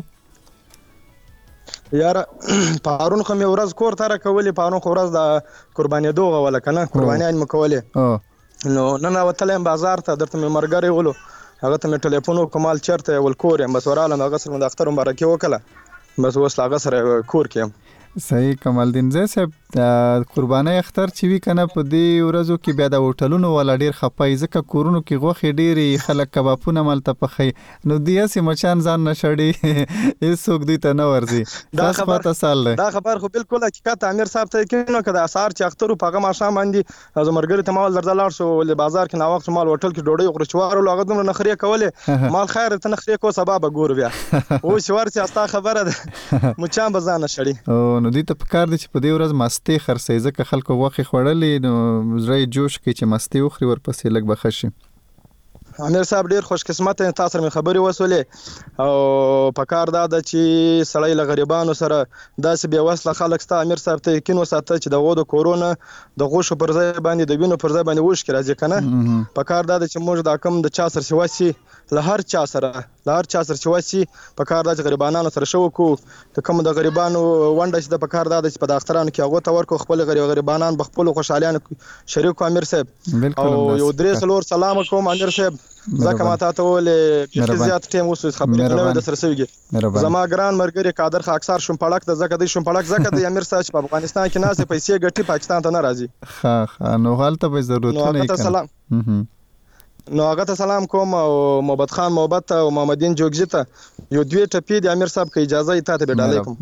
یار پارون خو مې ورځ کور تر کولې، پارون خو ورځ د قرباني دوغه ولا کنه قرباني ان مکولې نو نن وتلم بازار ته درته مې مرګري ولو هغه ته مې ټلیفون وکمال چرته ول کور یم بس وراله هغه سره د اختر مبارکي وکړه بس وس هغه سره کور کې. صحیح کمالدین زئی صاحب، قرباني اختر چې وی کنه په دې ورځو کې بیا د هوټلونو ولا ډیر خپای ځکه کورونو کې غوخي ډيري خلک کبابونه ملته پخې نو دې سي مچان ځان نشړي هیڅوک دې ته نه ورزي. دا خبر خو بالکل حقیقت امیر صاحب ته کینو کده اسار چې اختر په هغه ماشام باندې از مرګري ته مال درځلار شو ول بازار کې نا وخت مال هوټل کې ډوډۍ غرچوار او هغه دومره نخري کوله مال خیر ته نخري کو سبب ګور بیا او شوار چې استا خبره ده مچان بزانه شړي. نو دې ته پکار دي چې په دې ورځ مستی خرڅي ځکه خلکو واخې خړلې نو زړه جوش کې چې مستی وخري ورپسې لګ بخښي. امیر صاحب ډیر خوش قسمت تاسو مې خبري وسولې او پکار دا د چې سړی له غریبانو سره داسې بیا وسله خلک ستا امیر صاحب ته یقین وساته چې دغه د کورونا د غوښو پر ځای باندې د وینو پر ځای باندې وښ کې راځي کنه پکار دا چې موږ دا کم د چا سره سواسي له هر چا سره سواسي پکار دا چې غریبانو سره شو کو ته کوم د غریبانو ونده چې د پکار دا چې په داخترانو کې هغه تور کو خپل غریبانان بخپل خوشالیان شریکو امیر صاحب او یو درې سلور سلام کوم امیر صاحب زکه ماته ته ولې زیات ټیم وسو خبرې نه د سره سویږي زما ګران مرګري قادر خا اکثر شوم پړک د زکه د شوم پړک زکه د امیر صاحب په افغانستان کې ناسه پیسې ګټي پاکستان ته نه راځي نو حالت به ضرورت نه کوي. نو هغه ته سلام کوم او محمد خان محبت او محمدین جوګجی ته یو دوی ټپی د امیر صاحب کې اجازه ایته ته بداله کوم.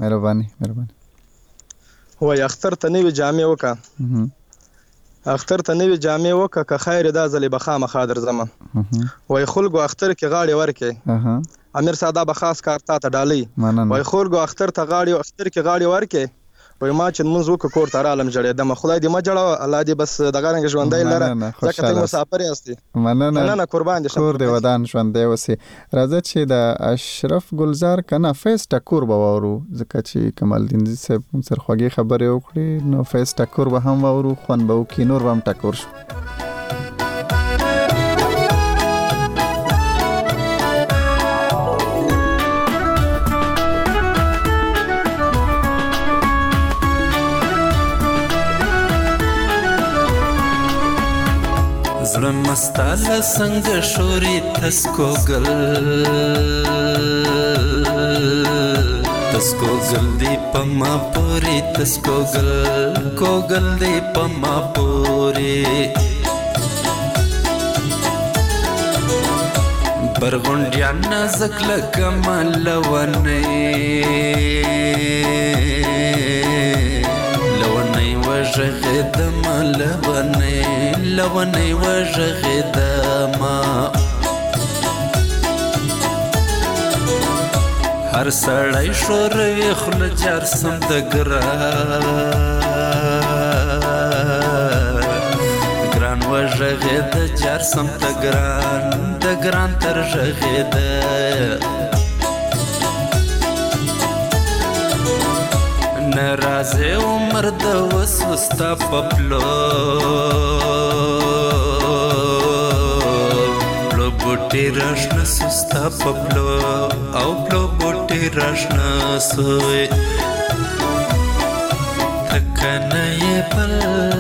مهرباني وای اختر ته نوې جامې وکا اختر ته نوې جامې وکا که خیر دا زلی بخامه خادر زما وای خلکو اختر کې غاړي ورکې امیر صاحب به خاص کار تا ته ډالي وای خلکو اختر ته غاړي اختر کې غاړي ورکې وای ما چې منځ وک کور ته عالم جوړې د خدای دې ما جوړه الله دې بس دغه رنګ ژوندۍ لره ځکه ته مسافر یاستې مننه قربان دې کور دې ودان ژوندۍ وسی. راځه چې د اشرف گلزار کنه فیس ټکور به وورو ځکه چې کمالدین زئی صاحب سره خوږی خبرې وکړي نو فیس ټکور به هم وورو خوان به وکي نور به هم ټکور شو. زړه مستاله څنګه شوري تسکوګل دی پما پوري تسکوګل کوګل دی پما پوري برغونډیا نازک لکمل ونی وژ وژغېدم لونی وژغېدم هر سړی شوروي خوله جار سم د ګران وژغېده جار سم د ګران تر ژغېده نرازه عمر د وسوستا پپلو پلو بوټي راشنه سستا پپلو او پلو بوټي راشنه سوی تکنه یې بل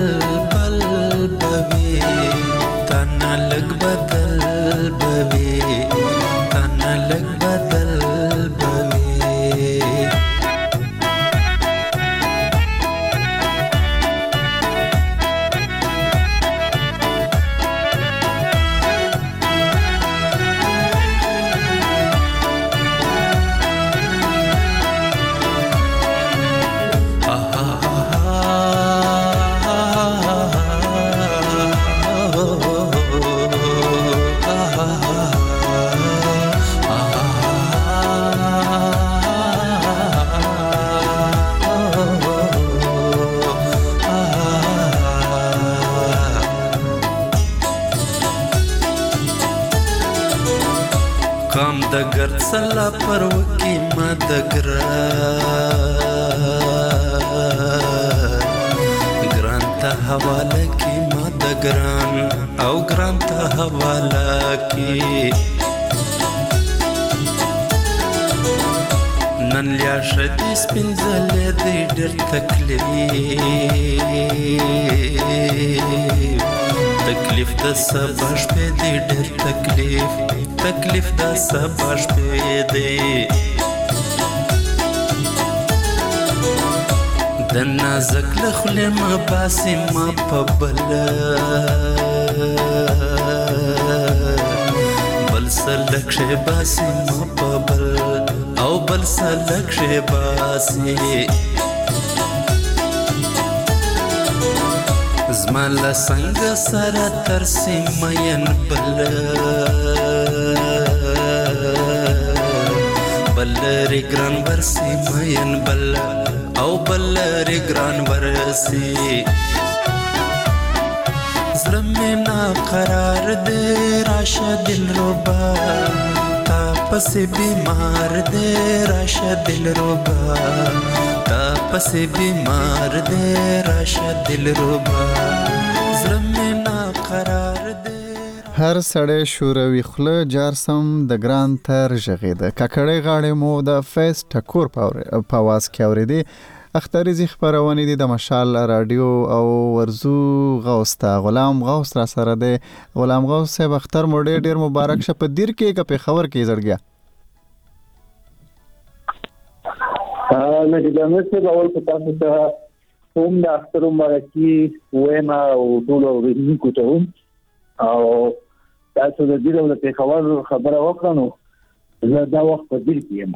بوي تنه لږ بدل بوي تنه لږ بدل بوي کام د ګرد سلا پر وکی ما د ګران ته حواله کی ما د ګران او ګران ته حواله کی نن لیا شدی سپینځلې دی ډېر تکلیف د سبا شپې دی ډېر تکلیف د سبا شپې دی د نازک له خولې ما باسي ما په بل سلک شي باسي ما په بل او بل سلک شي باسي زما له څنګه سره ترسي مین بل ری ګران ورسي مین بل او بل ری ګران ورسي زړه مې ناقرار دی راشه دلربا تا پسې بیمار دی راشه دلربا تا پسې بیمار دی راشه دلربا زړه مې ناقرار دی هر سړی شوروي خوله جارسم د ګران تر ژغېده ککړې غاړې مو د فیس ټکور په आवाज کې اورېدې اختریزي خبرونه دي د مشال رادیو او ورزو غوستا غلام غوس را سره دی غلام غوس صاحب اختر مو ډېر مبارک شه په دیر کې په خبر کې زړګیا نه د مېسه ډول په تاسو ته کوم د اختر مبارکي وینا او ټول ورزو ته او تاسو د دې ډول په خبره وکړنو زه دا وخت په دیر کې یم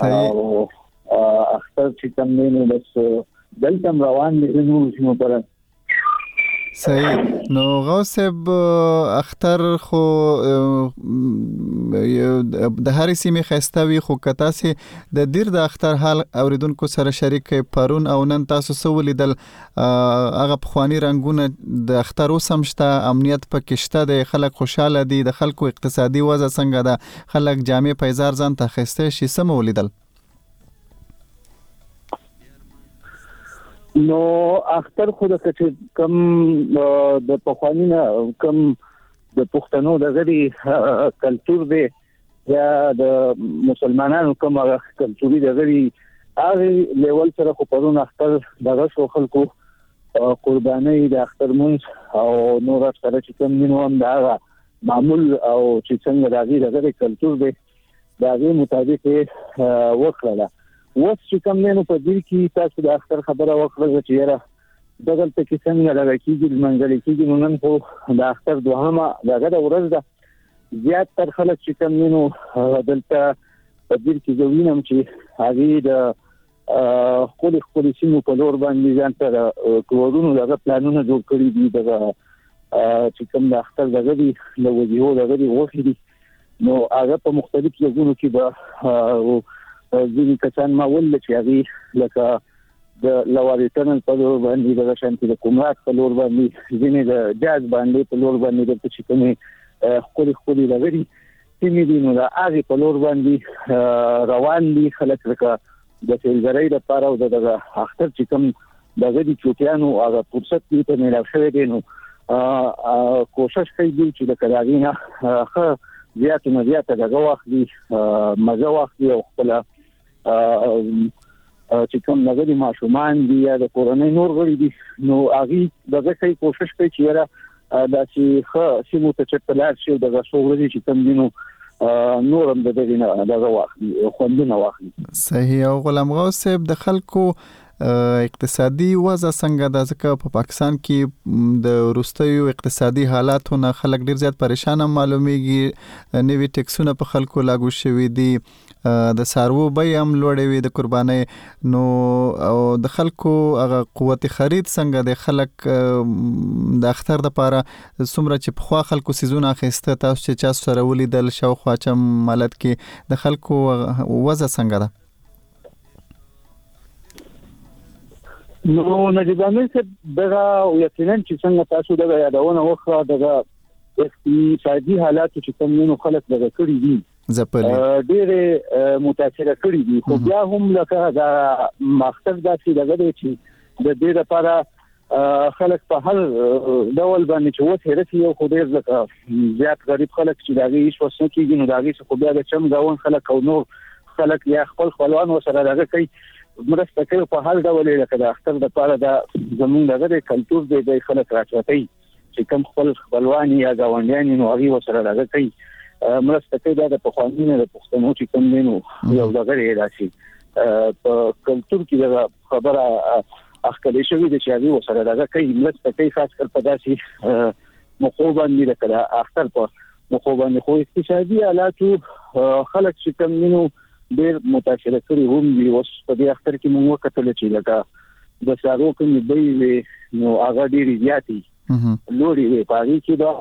اختر چې کوم نه بس دلته روان دي نو شنو پر صحیح نو غوثب اختر خو د هر سیمه خستوي خو کتا سي د دیر د اختر حال اوریدونکو سره شریک پرون او نن تاسو سولیدل هغه خواني رنگونه د اختر وسمشته امنیت پکشته د خلک خوشاله دي د خلکو اقتصادي وضع څنګه ده خلک جامع پیزار ځان ته خسته شي سمولیدل نو اختر خو د کم د پخوانینا کم د پښتنو د غړي کلچر دی یا د مسلمانانو کوم کلچوري د غړي هغه لیول سره خو پرون اختر دغه شو خلکو قرباني د اختر مونږ او نور سره چې کوم نو هم دا معمول او چې څنګه راځي د غړي کلچر دی دا غي مطابق وکړه وڅ چې کوم نه په دې کې تاسو د اختر خبره وکړه چې یاره دغه ته کې څنګه راکېږي منځل کېږي نن خو د اختر دوهمه دغه ورځ ده زیات تر خلک چې کوم نه دلته په دې کې زوینم چې هغه د خپل سیمو په لور باندې ځان ته کورونو دغه پلانونه جوړ کړی دي دغه چې کوم د اختر دغه دی له وجهو دغه دی وخت دي نو هغه په مختلف ځایونو کې به ځینې کسان ما ول چې هغه لکه د لواري تنل په لور باندې د شانتي د کومات په لور باندې ځینې د جاز باندې په لور باندې د چې کومې خپل لغري سیمې دي نو د هغه په لور باندې روان دي خلک لکه د فیلګرۍ لپاره او د اختر چې کوم دغه دي چوټیانو هغه فرصت دې ته ملاو شوی دی نو کوشش کوي چې د کلاغینه خو زیات دغه واخلي مزه واخلي او خپل چې کوم نظر ماشومان دي یا د کورنۍ نور غړي دي نو هغه دغه کوي کوشش کوي چې را دا چې خو سیمو ته چټلار شي دغه شوګړي چې کوم دینو نورم د دې نه دغه واخلي خوندونه واخلي. صحیح. او غلام غوث صاحب د خلکو اقتصادي وضع څنګه ده ځکه په پاکستان کې د وروستیو اقتصادي حالاتونه خلک ډیر زیات پریشان معلومیږي نوی ټیکسونه په خلکو لاګو شوي دي د سارو بیه هم لوړې وي د قرباني نو او د خلکو هغه قوت خرید څنګه د خلک د اختر د لپاره څومره چې په خوا خلکو سيزونه اخیسته تاسو چې چا سره ولیدل شاوخوا چم مالت کې د خلکو وضع څنګه ده؟ نو نجیب امین صاحب دغه یقینا چې څنګه تاسو دغه یادونه وکړه دغه اقتصادي حالات چې کومو خلک دغه کړی دي ډېر متاثر کړی دي خو بیا هم لکه دا مختلف داسې دغه دی چې د دې لپاره خلک په هر ډول باندې چې وته رسي او خو ډېر لکه زیات غریب خلک چې دغه هیڅ وسنه کېږي نو دغه خو بیا د چم غاون خلک او نور خلک یا خپلوان وسره دغه کوي مرسته کوي په هر ډول لکه د اختر د لپاره د زمونږ دغه کلچر دی د خلک راځي چې کوم خپلوان یا غاونډیان نو هغه وسره دغه کوي مرسته کوي د پخوانیو د پښتنو چې کوم دینو یو دغه راشي په کلچر کې دا خبره اخلي شوی د چې هغه وسره دغه کوي مرسته کوي خاص کر په داسې مخوبان دي لکه اختر په مخوبان خو اقتصادي حالاتو خلک چې کوم دینو ډېر متاثر کړي هم دي اوس په دې اختر کې موږ وکړل چې لکه د سارو کوم دی نو هغه ډېر زیاتی لوري وي پاري کې دا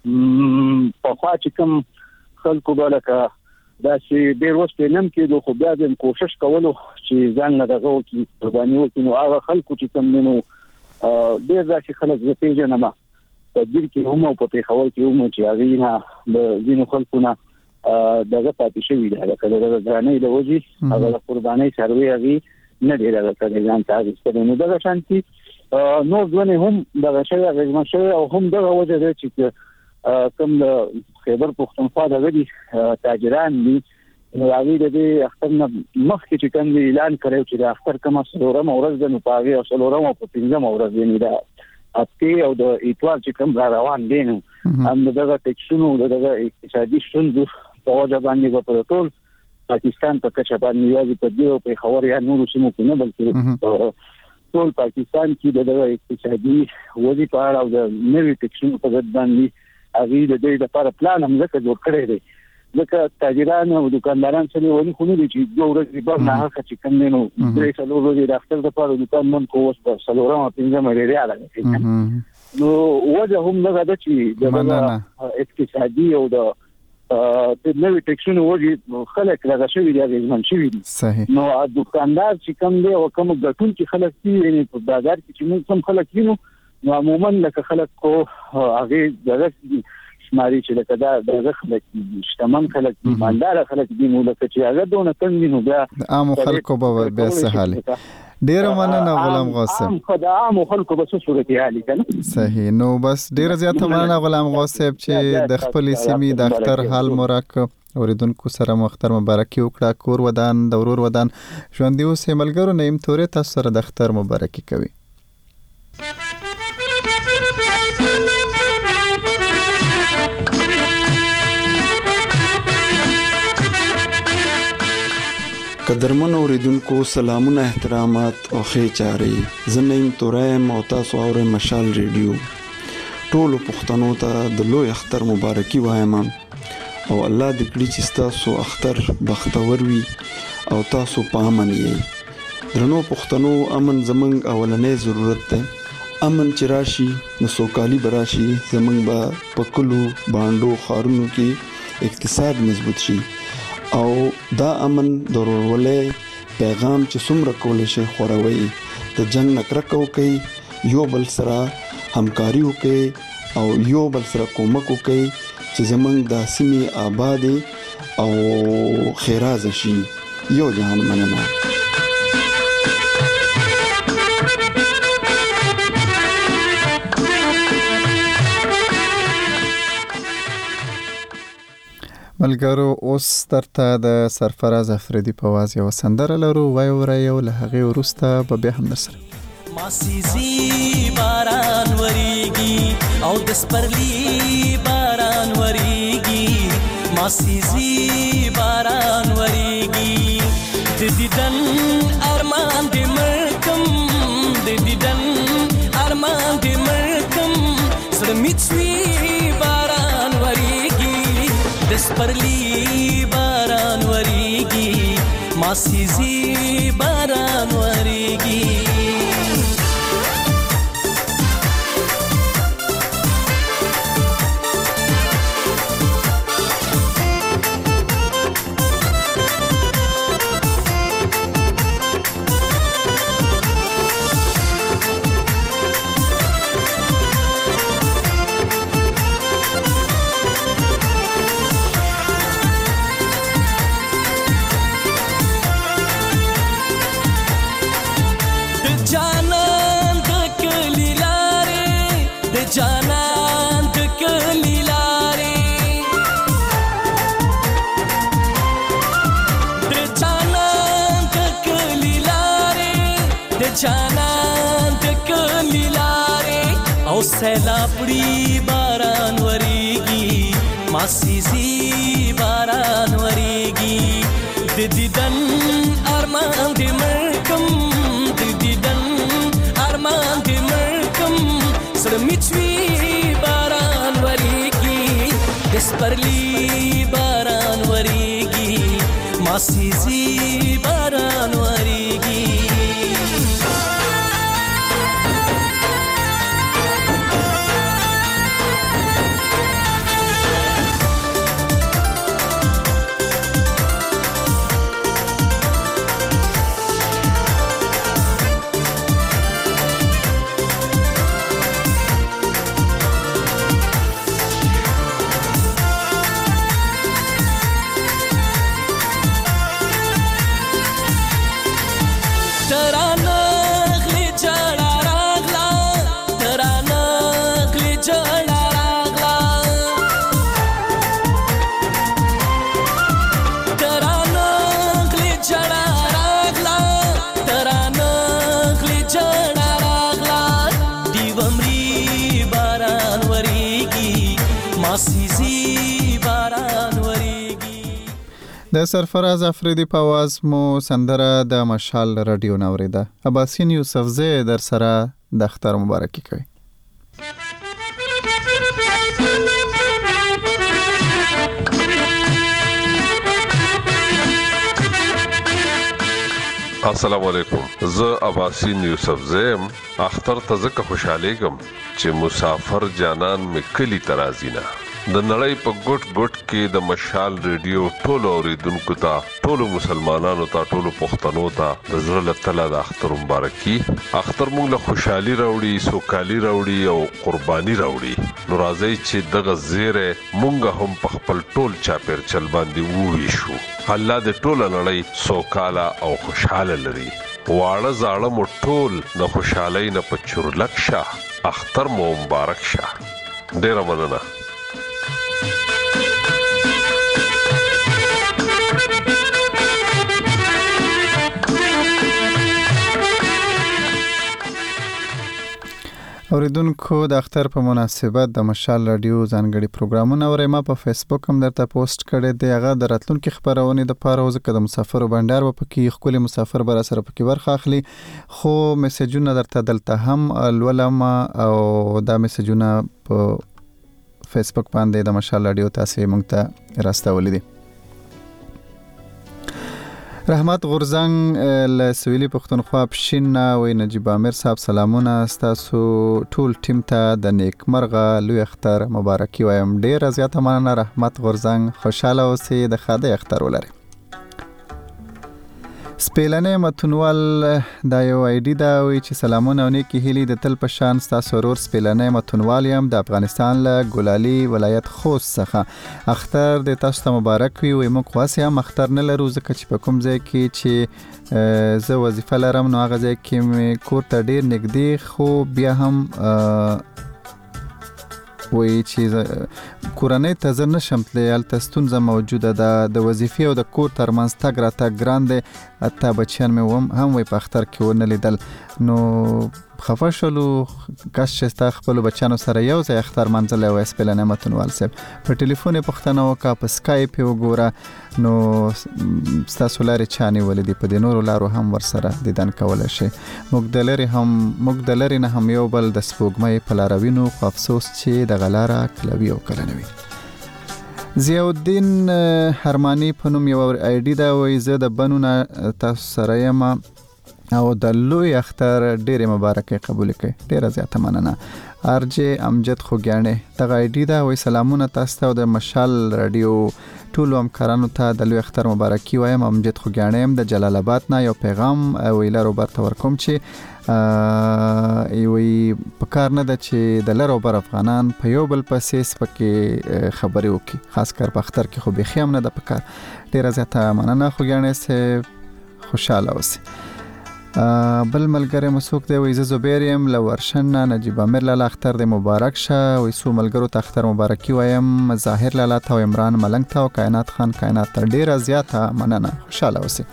په خوا چې کوم خلکو بلکه دا چې ډېر وخت نن کې دوه خو بیا د کوشش کولو چې ځان نه دغه وکي قرباني وکي نو هغه خلکو چې کوم نو ډېر ځکه خلک زه پیژنم په دې کې هم او په خول کې هم چې هغه نه د ځینو خلکو نه دغه پاتې شوی دی لکه د ځانې د وځي هغه د قرباني سروي هغه نه دی لکه د ځان تاسو نو دغه شانتي نو ځنه هم دغه شی غږ شوی او هم دغه وجه دی چې کوم د خیبر پښتونخوا دغه دي تاجران دي نو هغه د اختر نه مخکې چې کوم اعلان کړو چې د اختر کومه سلورم ورځ د نوپاوی او سلورم او پنځم ورځ دی دا اته او د ایتوار چې کوم روان دي نو هم دغه ټیکسونو دغه اقتصادي ستونزې په وجه باندې په ټول پاکستان په کچه باندې یوازې په دې او په خبر یا نور سیمو کې نه بلکې ټول پاکستان کې دغه اقتصادي وضعیت په اړه او د نوې ټیکسونو په ځد باندې هغه د دې لپاره پلان هم ځکه جوړ کړی دی ځکه تاجران او دکانداران څنګه ونی خو نه دي چې دوه ورځې به نه هغه چې کوم نو درې څلور ورځې د اختر لپاره دکان من کووس په سلورم او پنځم ریاله نو وجه هم دغه د چې د اقتصادي او د نوې ټیکسونو وږي خلک راغلي شوی دی ځمن شوی دي نو دکاندار چې کوم دی او کوم ګټون چې خلک دي یعنی په بازار کې چې موږ کوم خلک وینو نو عموما لکه خلک کو هغه دغه شماري چې لکه دا خلک شتمن خلک دي مالدار خلک دي نو لکه چې هغه دونه تنګ نو بیا عام خلکو به سهاله ډیر مننه غلام غوث عام خدام خلکو به صورت حالي کنه صحیح نو بس ډیر زیاته مننه غلام غوث چې د خپل سیمې د اختر حال مراک اوریدونکو سره اختر مبارکي وکړه کور ودان د ورور ودان ژوند اوس ملګرو نیم تورې تاسو سره د اختر مبارکي کوي قدرمن اوریدونکو سلامونه احترامات او ښه چاري زنیم تورم او تاسو اورئ مشال ریډیو ټول پښتنو ته د لوی اختر مبارکي وایم او الله دې کړي چې تاسو اختر بختور وي او تاسو په امن یې درنو پښتنو امن زمنګ اولنې ضرورت ده. امن چې راشي نو سوکالي براشي، زمنګ با پکلو باندو خارونو کې اقتصاد مضبوط شي او دا امن ضرورولې پیغام چې څومره کولای شي خوروي د جنگ نکرکو کوي، یو بل سره همکاري وکړي او یو بل سره کومک وکړي چې زمنګ د سیمې آباد او خیراز شي. یو جهان مننه. ملګرو اوس درته د سرفراز افریدي په आवाज یو سندره لرو، وایو یو له هغه وروسته به بیا هم سره ماسیزی باران وریږي او د سپرلی باران وریږي، ماسیزی باران وریږي د دیدن ارمان دې مرکم، د دیدن ارمان دې مرکم، زړه مې څوي باران وریږي د سپرلی باران وریږي، ماسیزی باران وریږي. سیلابړي باران وریږي، ماسیزي باران وریږي د دیدن ارمان دې مرکم، د دیدن ارمان دې مرکم، زړه مې څوي باران وریږي د سپرلی باران وریږي، ماسیزي باران وریږي. د سرفراز افریدي په आवाज مو سندره د مشال رادیو نوریده. عباسین یوسفزی در سره د اختر مبارکي کوي. السلام علیکم، زه عباسین یوسفزی اختر ته ځکه خوشحالیږم چې مسافر جانان مې کلی ترازینا د نړۍ په ګټ ګټ کې د مشال ریډیو ټولو اوریدونکو ته، ټولو مسلمانانو ته، ټولو پښتنو ته د زړه له تله د اختر مبارکي. اختر موږ له خوشحالي راوړي، سوکالي راوړي او قرباني راوړي. نو راځي چې دغه زیره موږ هم په خپل ټول چاپیرچل باندې وویشو. الله دې ټوله نړۍ سوکاله او خوشحاله لري. واړه زاړه مو ټول د خوشحالۍ نه په چورلک شه. اختر مو مبارک شه. ډیره مننه. اوریدونکو د اختر په مناسبت د مشال رادیو ځانګړي پروګرامونه اوري. ما په فیسبوک هم درته پوسټ کړی دی. هغه د راتلونکو خبرونه د پاره ځکه د مسافرو بندر و پکې خپل مسافر بر سره پکې ورخ اخلي، خو میسجونه درته دلته هم ولما او دا میسجونه په فیسبوک باندې د مشال رادیو تاسو مونږ ته راستولې دي. رحمت غورزنګ له سویلي پښتونخوا پښین وای نجیب عامر صاحب سلامونه تاسو ټول ټیم ته د نیک مرغه لوی اختر مبارکي وایم. ډیر زیاته مننه رحمت غورزنګ، خوشاله اوسئ، د خاده اختر ولرئ. سپیلنې متونوال دا یو آی ډی دا وی چې سلامونه او نیکی هیلی د تل په شان تاسو ورور سپیلنې متونوال یم د افغانستان له ګلالي ولایت خوست څخه. اختر د تاسو ته مبارک وي. وي موږ خاص هم اختر نه لرو ځکه چې په کوم ځای کې چې زه وظیفه لرم نو هغه ځای کې مې کور ته ډیر نږدې، خو بیا هم وی چې کورنۍ ته زه نشم تللی، هلته ستونزه موجوده ده د وظیفې او د کور ترمنځ تګ راتګ ګران دی. حتی بچیان مې هم وی په اختر کې ونه لیدل نو خفه شولو. کاش چې ستا خپلو بچیانو سره یو ځای اختر منځلی وای سپیلنې متونوال صاحب. په ټلیفون یې پوښتنه وکړه، په سکایپ یې وګوره نو ستاسو لارې چا نیولې دي، په دې نورو لارو هم ورسره دیدن کولی شئ. موږ د لرې نه هم یو بل د سپوږمۍ په لاره وینو، خو افسوس چې دغه لاره کله وي او کله نه وي. ضیاءالدین هرمانی په نوم یو آی ډي دا وایي زه د بنو نه تاسو سره یم او د لوی اختر ډېرې مبارکۍ قبول کړئ. ډېره زیاته مننه. ارجې امجد خوږیاڼی دغه آی ډي دا وایي سلامونه تاسو ته او د مشال رادیو ټولو همکارانو ته د لوی اختر مبارکي وایم. امجد خوږیاڼی یم د جلال آباد نه. یو پیغام ویله روبر ته ورکوم چې وی په کار نه ده چې د لر او بر افغانان په یو بل پسې سپکې خبرې وکړي، خاص کر په اختر کې خو بیخي هم نه ده په کار. ډېره زیاته مننه خوږیاڼی صاحب، خوشحاله اوسئ. بل ملګری مو څوک دی؟ وی زه زبیر یم له ورشن نه. نجیب عامر لاله اختر د مبارک شه. وی څو ملګرو ته اختر مبارکي وایم، ظاهر لاله ته او عمران ملنګ ته او کائنات خان کائنات ته ډېره زیاته مننه، خوشحاله اوسئ.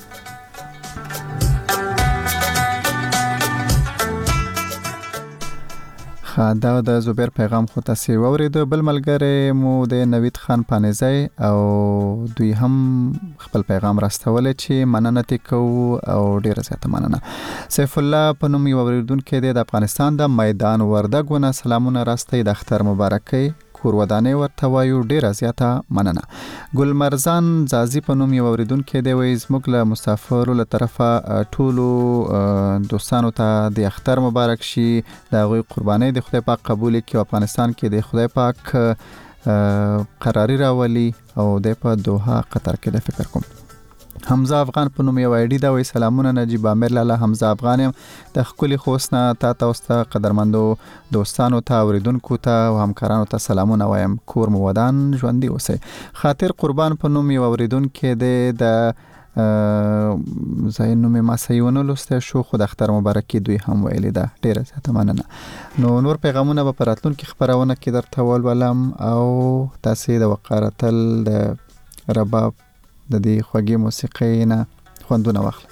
دا د زبیر پیغام خو تاسو واوریدو. بل ملګری مو د نوید خان پانیزی او دوی هم خپل پیغام راستولی چې مننه تې کوو او ډیره زیاته مننه. سیف الله په نوم یو اوریدونکی دی د افغانستان د میدان وردګ ونه سلامونه راستئ، د اختر مبارکۍ کور ودانۍ ورته وایو، ډیره زیاته مننه. ګلمرزان زازی په نوم یو اوریدونکی دی وایي زموږ له مسافرو له طرفه ټولو دوستانو ته د اختر مبارک شي، د هغوی قربانۍ د خدای پاک قبول کړي او افغانستان کې د خدای پاک قراری راولي او د په دوحه قطر کې د فکر کوم. حمزه افغان په نوم یو آی ډي دا وایي سلامونه نجیب عامر لاله. حمزه افغان یم د ښکلي خوست نه. تا تاسو ته قدرمندو دوستانو ته اوریدونکو ته او همکارانو ته سلامونه وایم، کور مو ودان ژوندي اوسئ. خاطر قربان په نوم یو اوریدونکی دی د زاین نوم ما صحیح ونه لوستی شو خو د اختر مبارکي دوی هم ویلې ده، ډیره زیاته مننه. نو نور پیغامونه به په راتلونکي خپرونه کې درته ولولم او تاسې د وقارتل د رباب د دې خوږې موسیقۍ نه خوندونه واخله.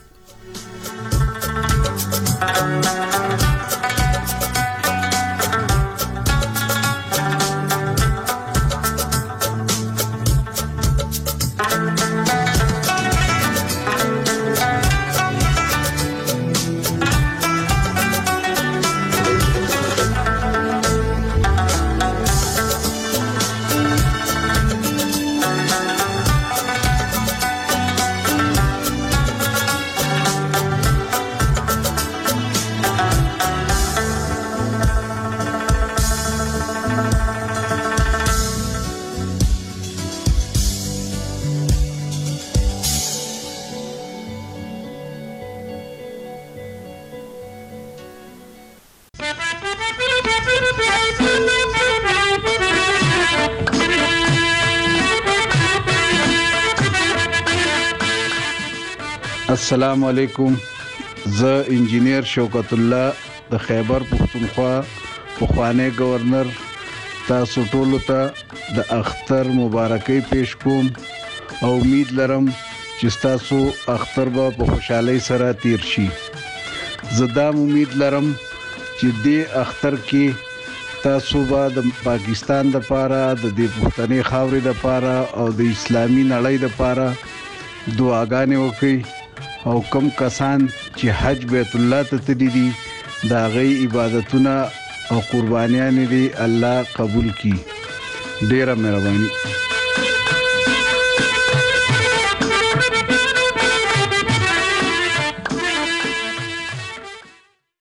السلام علیکم. زه انجینیر شوکت الله د خیبر پښتونخوا پخوانی گورنر تاسو ټولو ته د اختر مبارکۍ پیش کوم او امید لرم چې تاسو اختر به په خوشحالۍ سره تیر شي. زه دا امید لرم چې دې اختر کې تاسو به د پاکستان د پاره د دې پښتنې خاورې د پاره او د اسلامي نړۍ د پاره دعاګانې وکړئ او کوم کسان چې حج بیت الله ته تللي دي د هغوی عبادتونه او قربانیانې دي الله قبول کړي. ډیره مهرباني.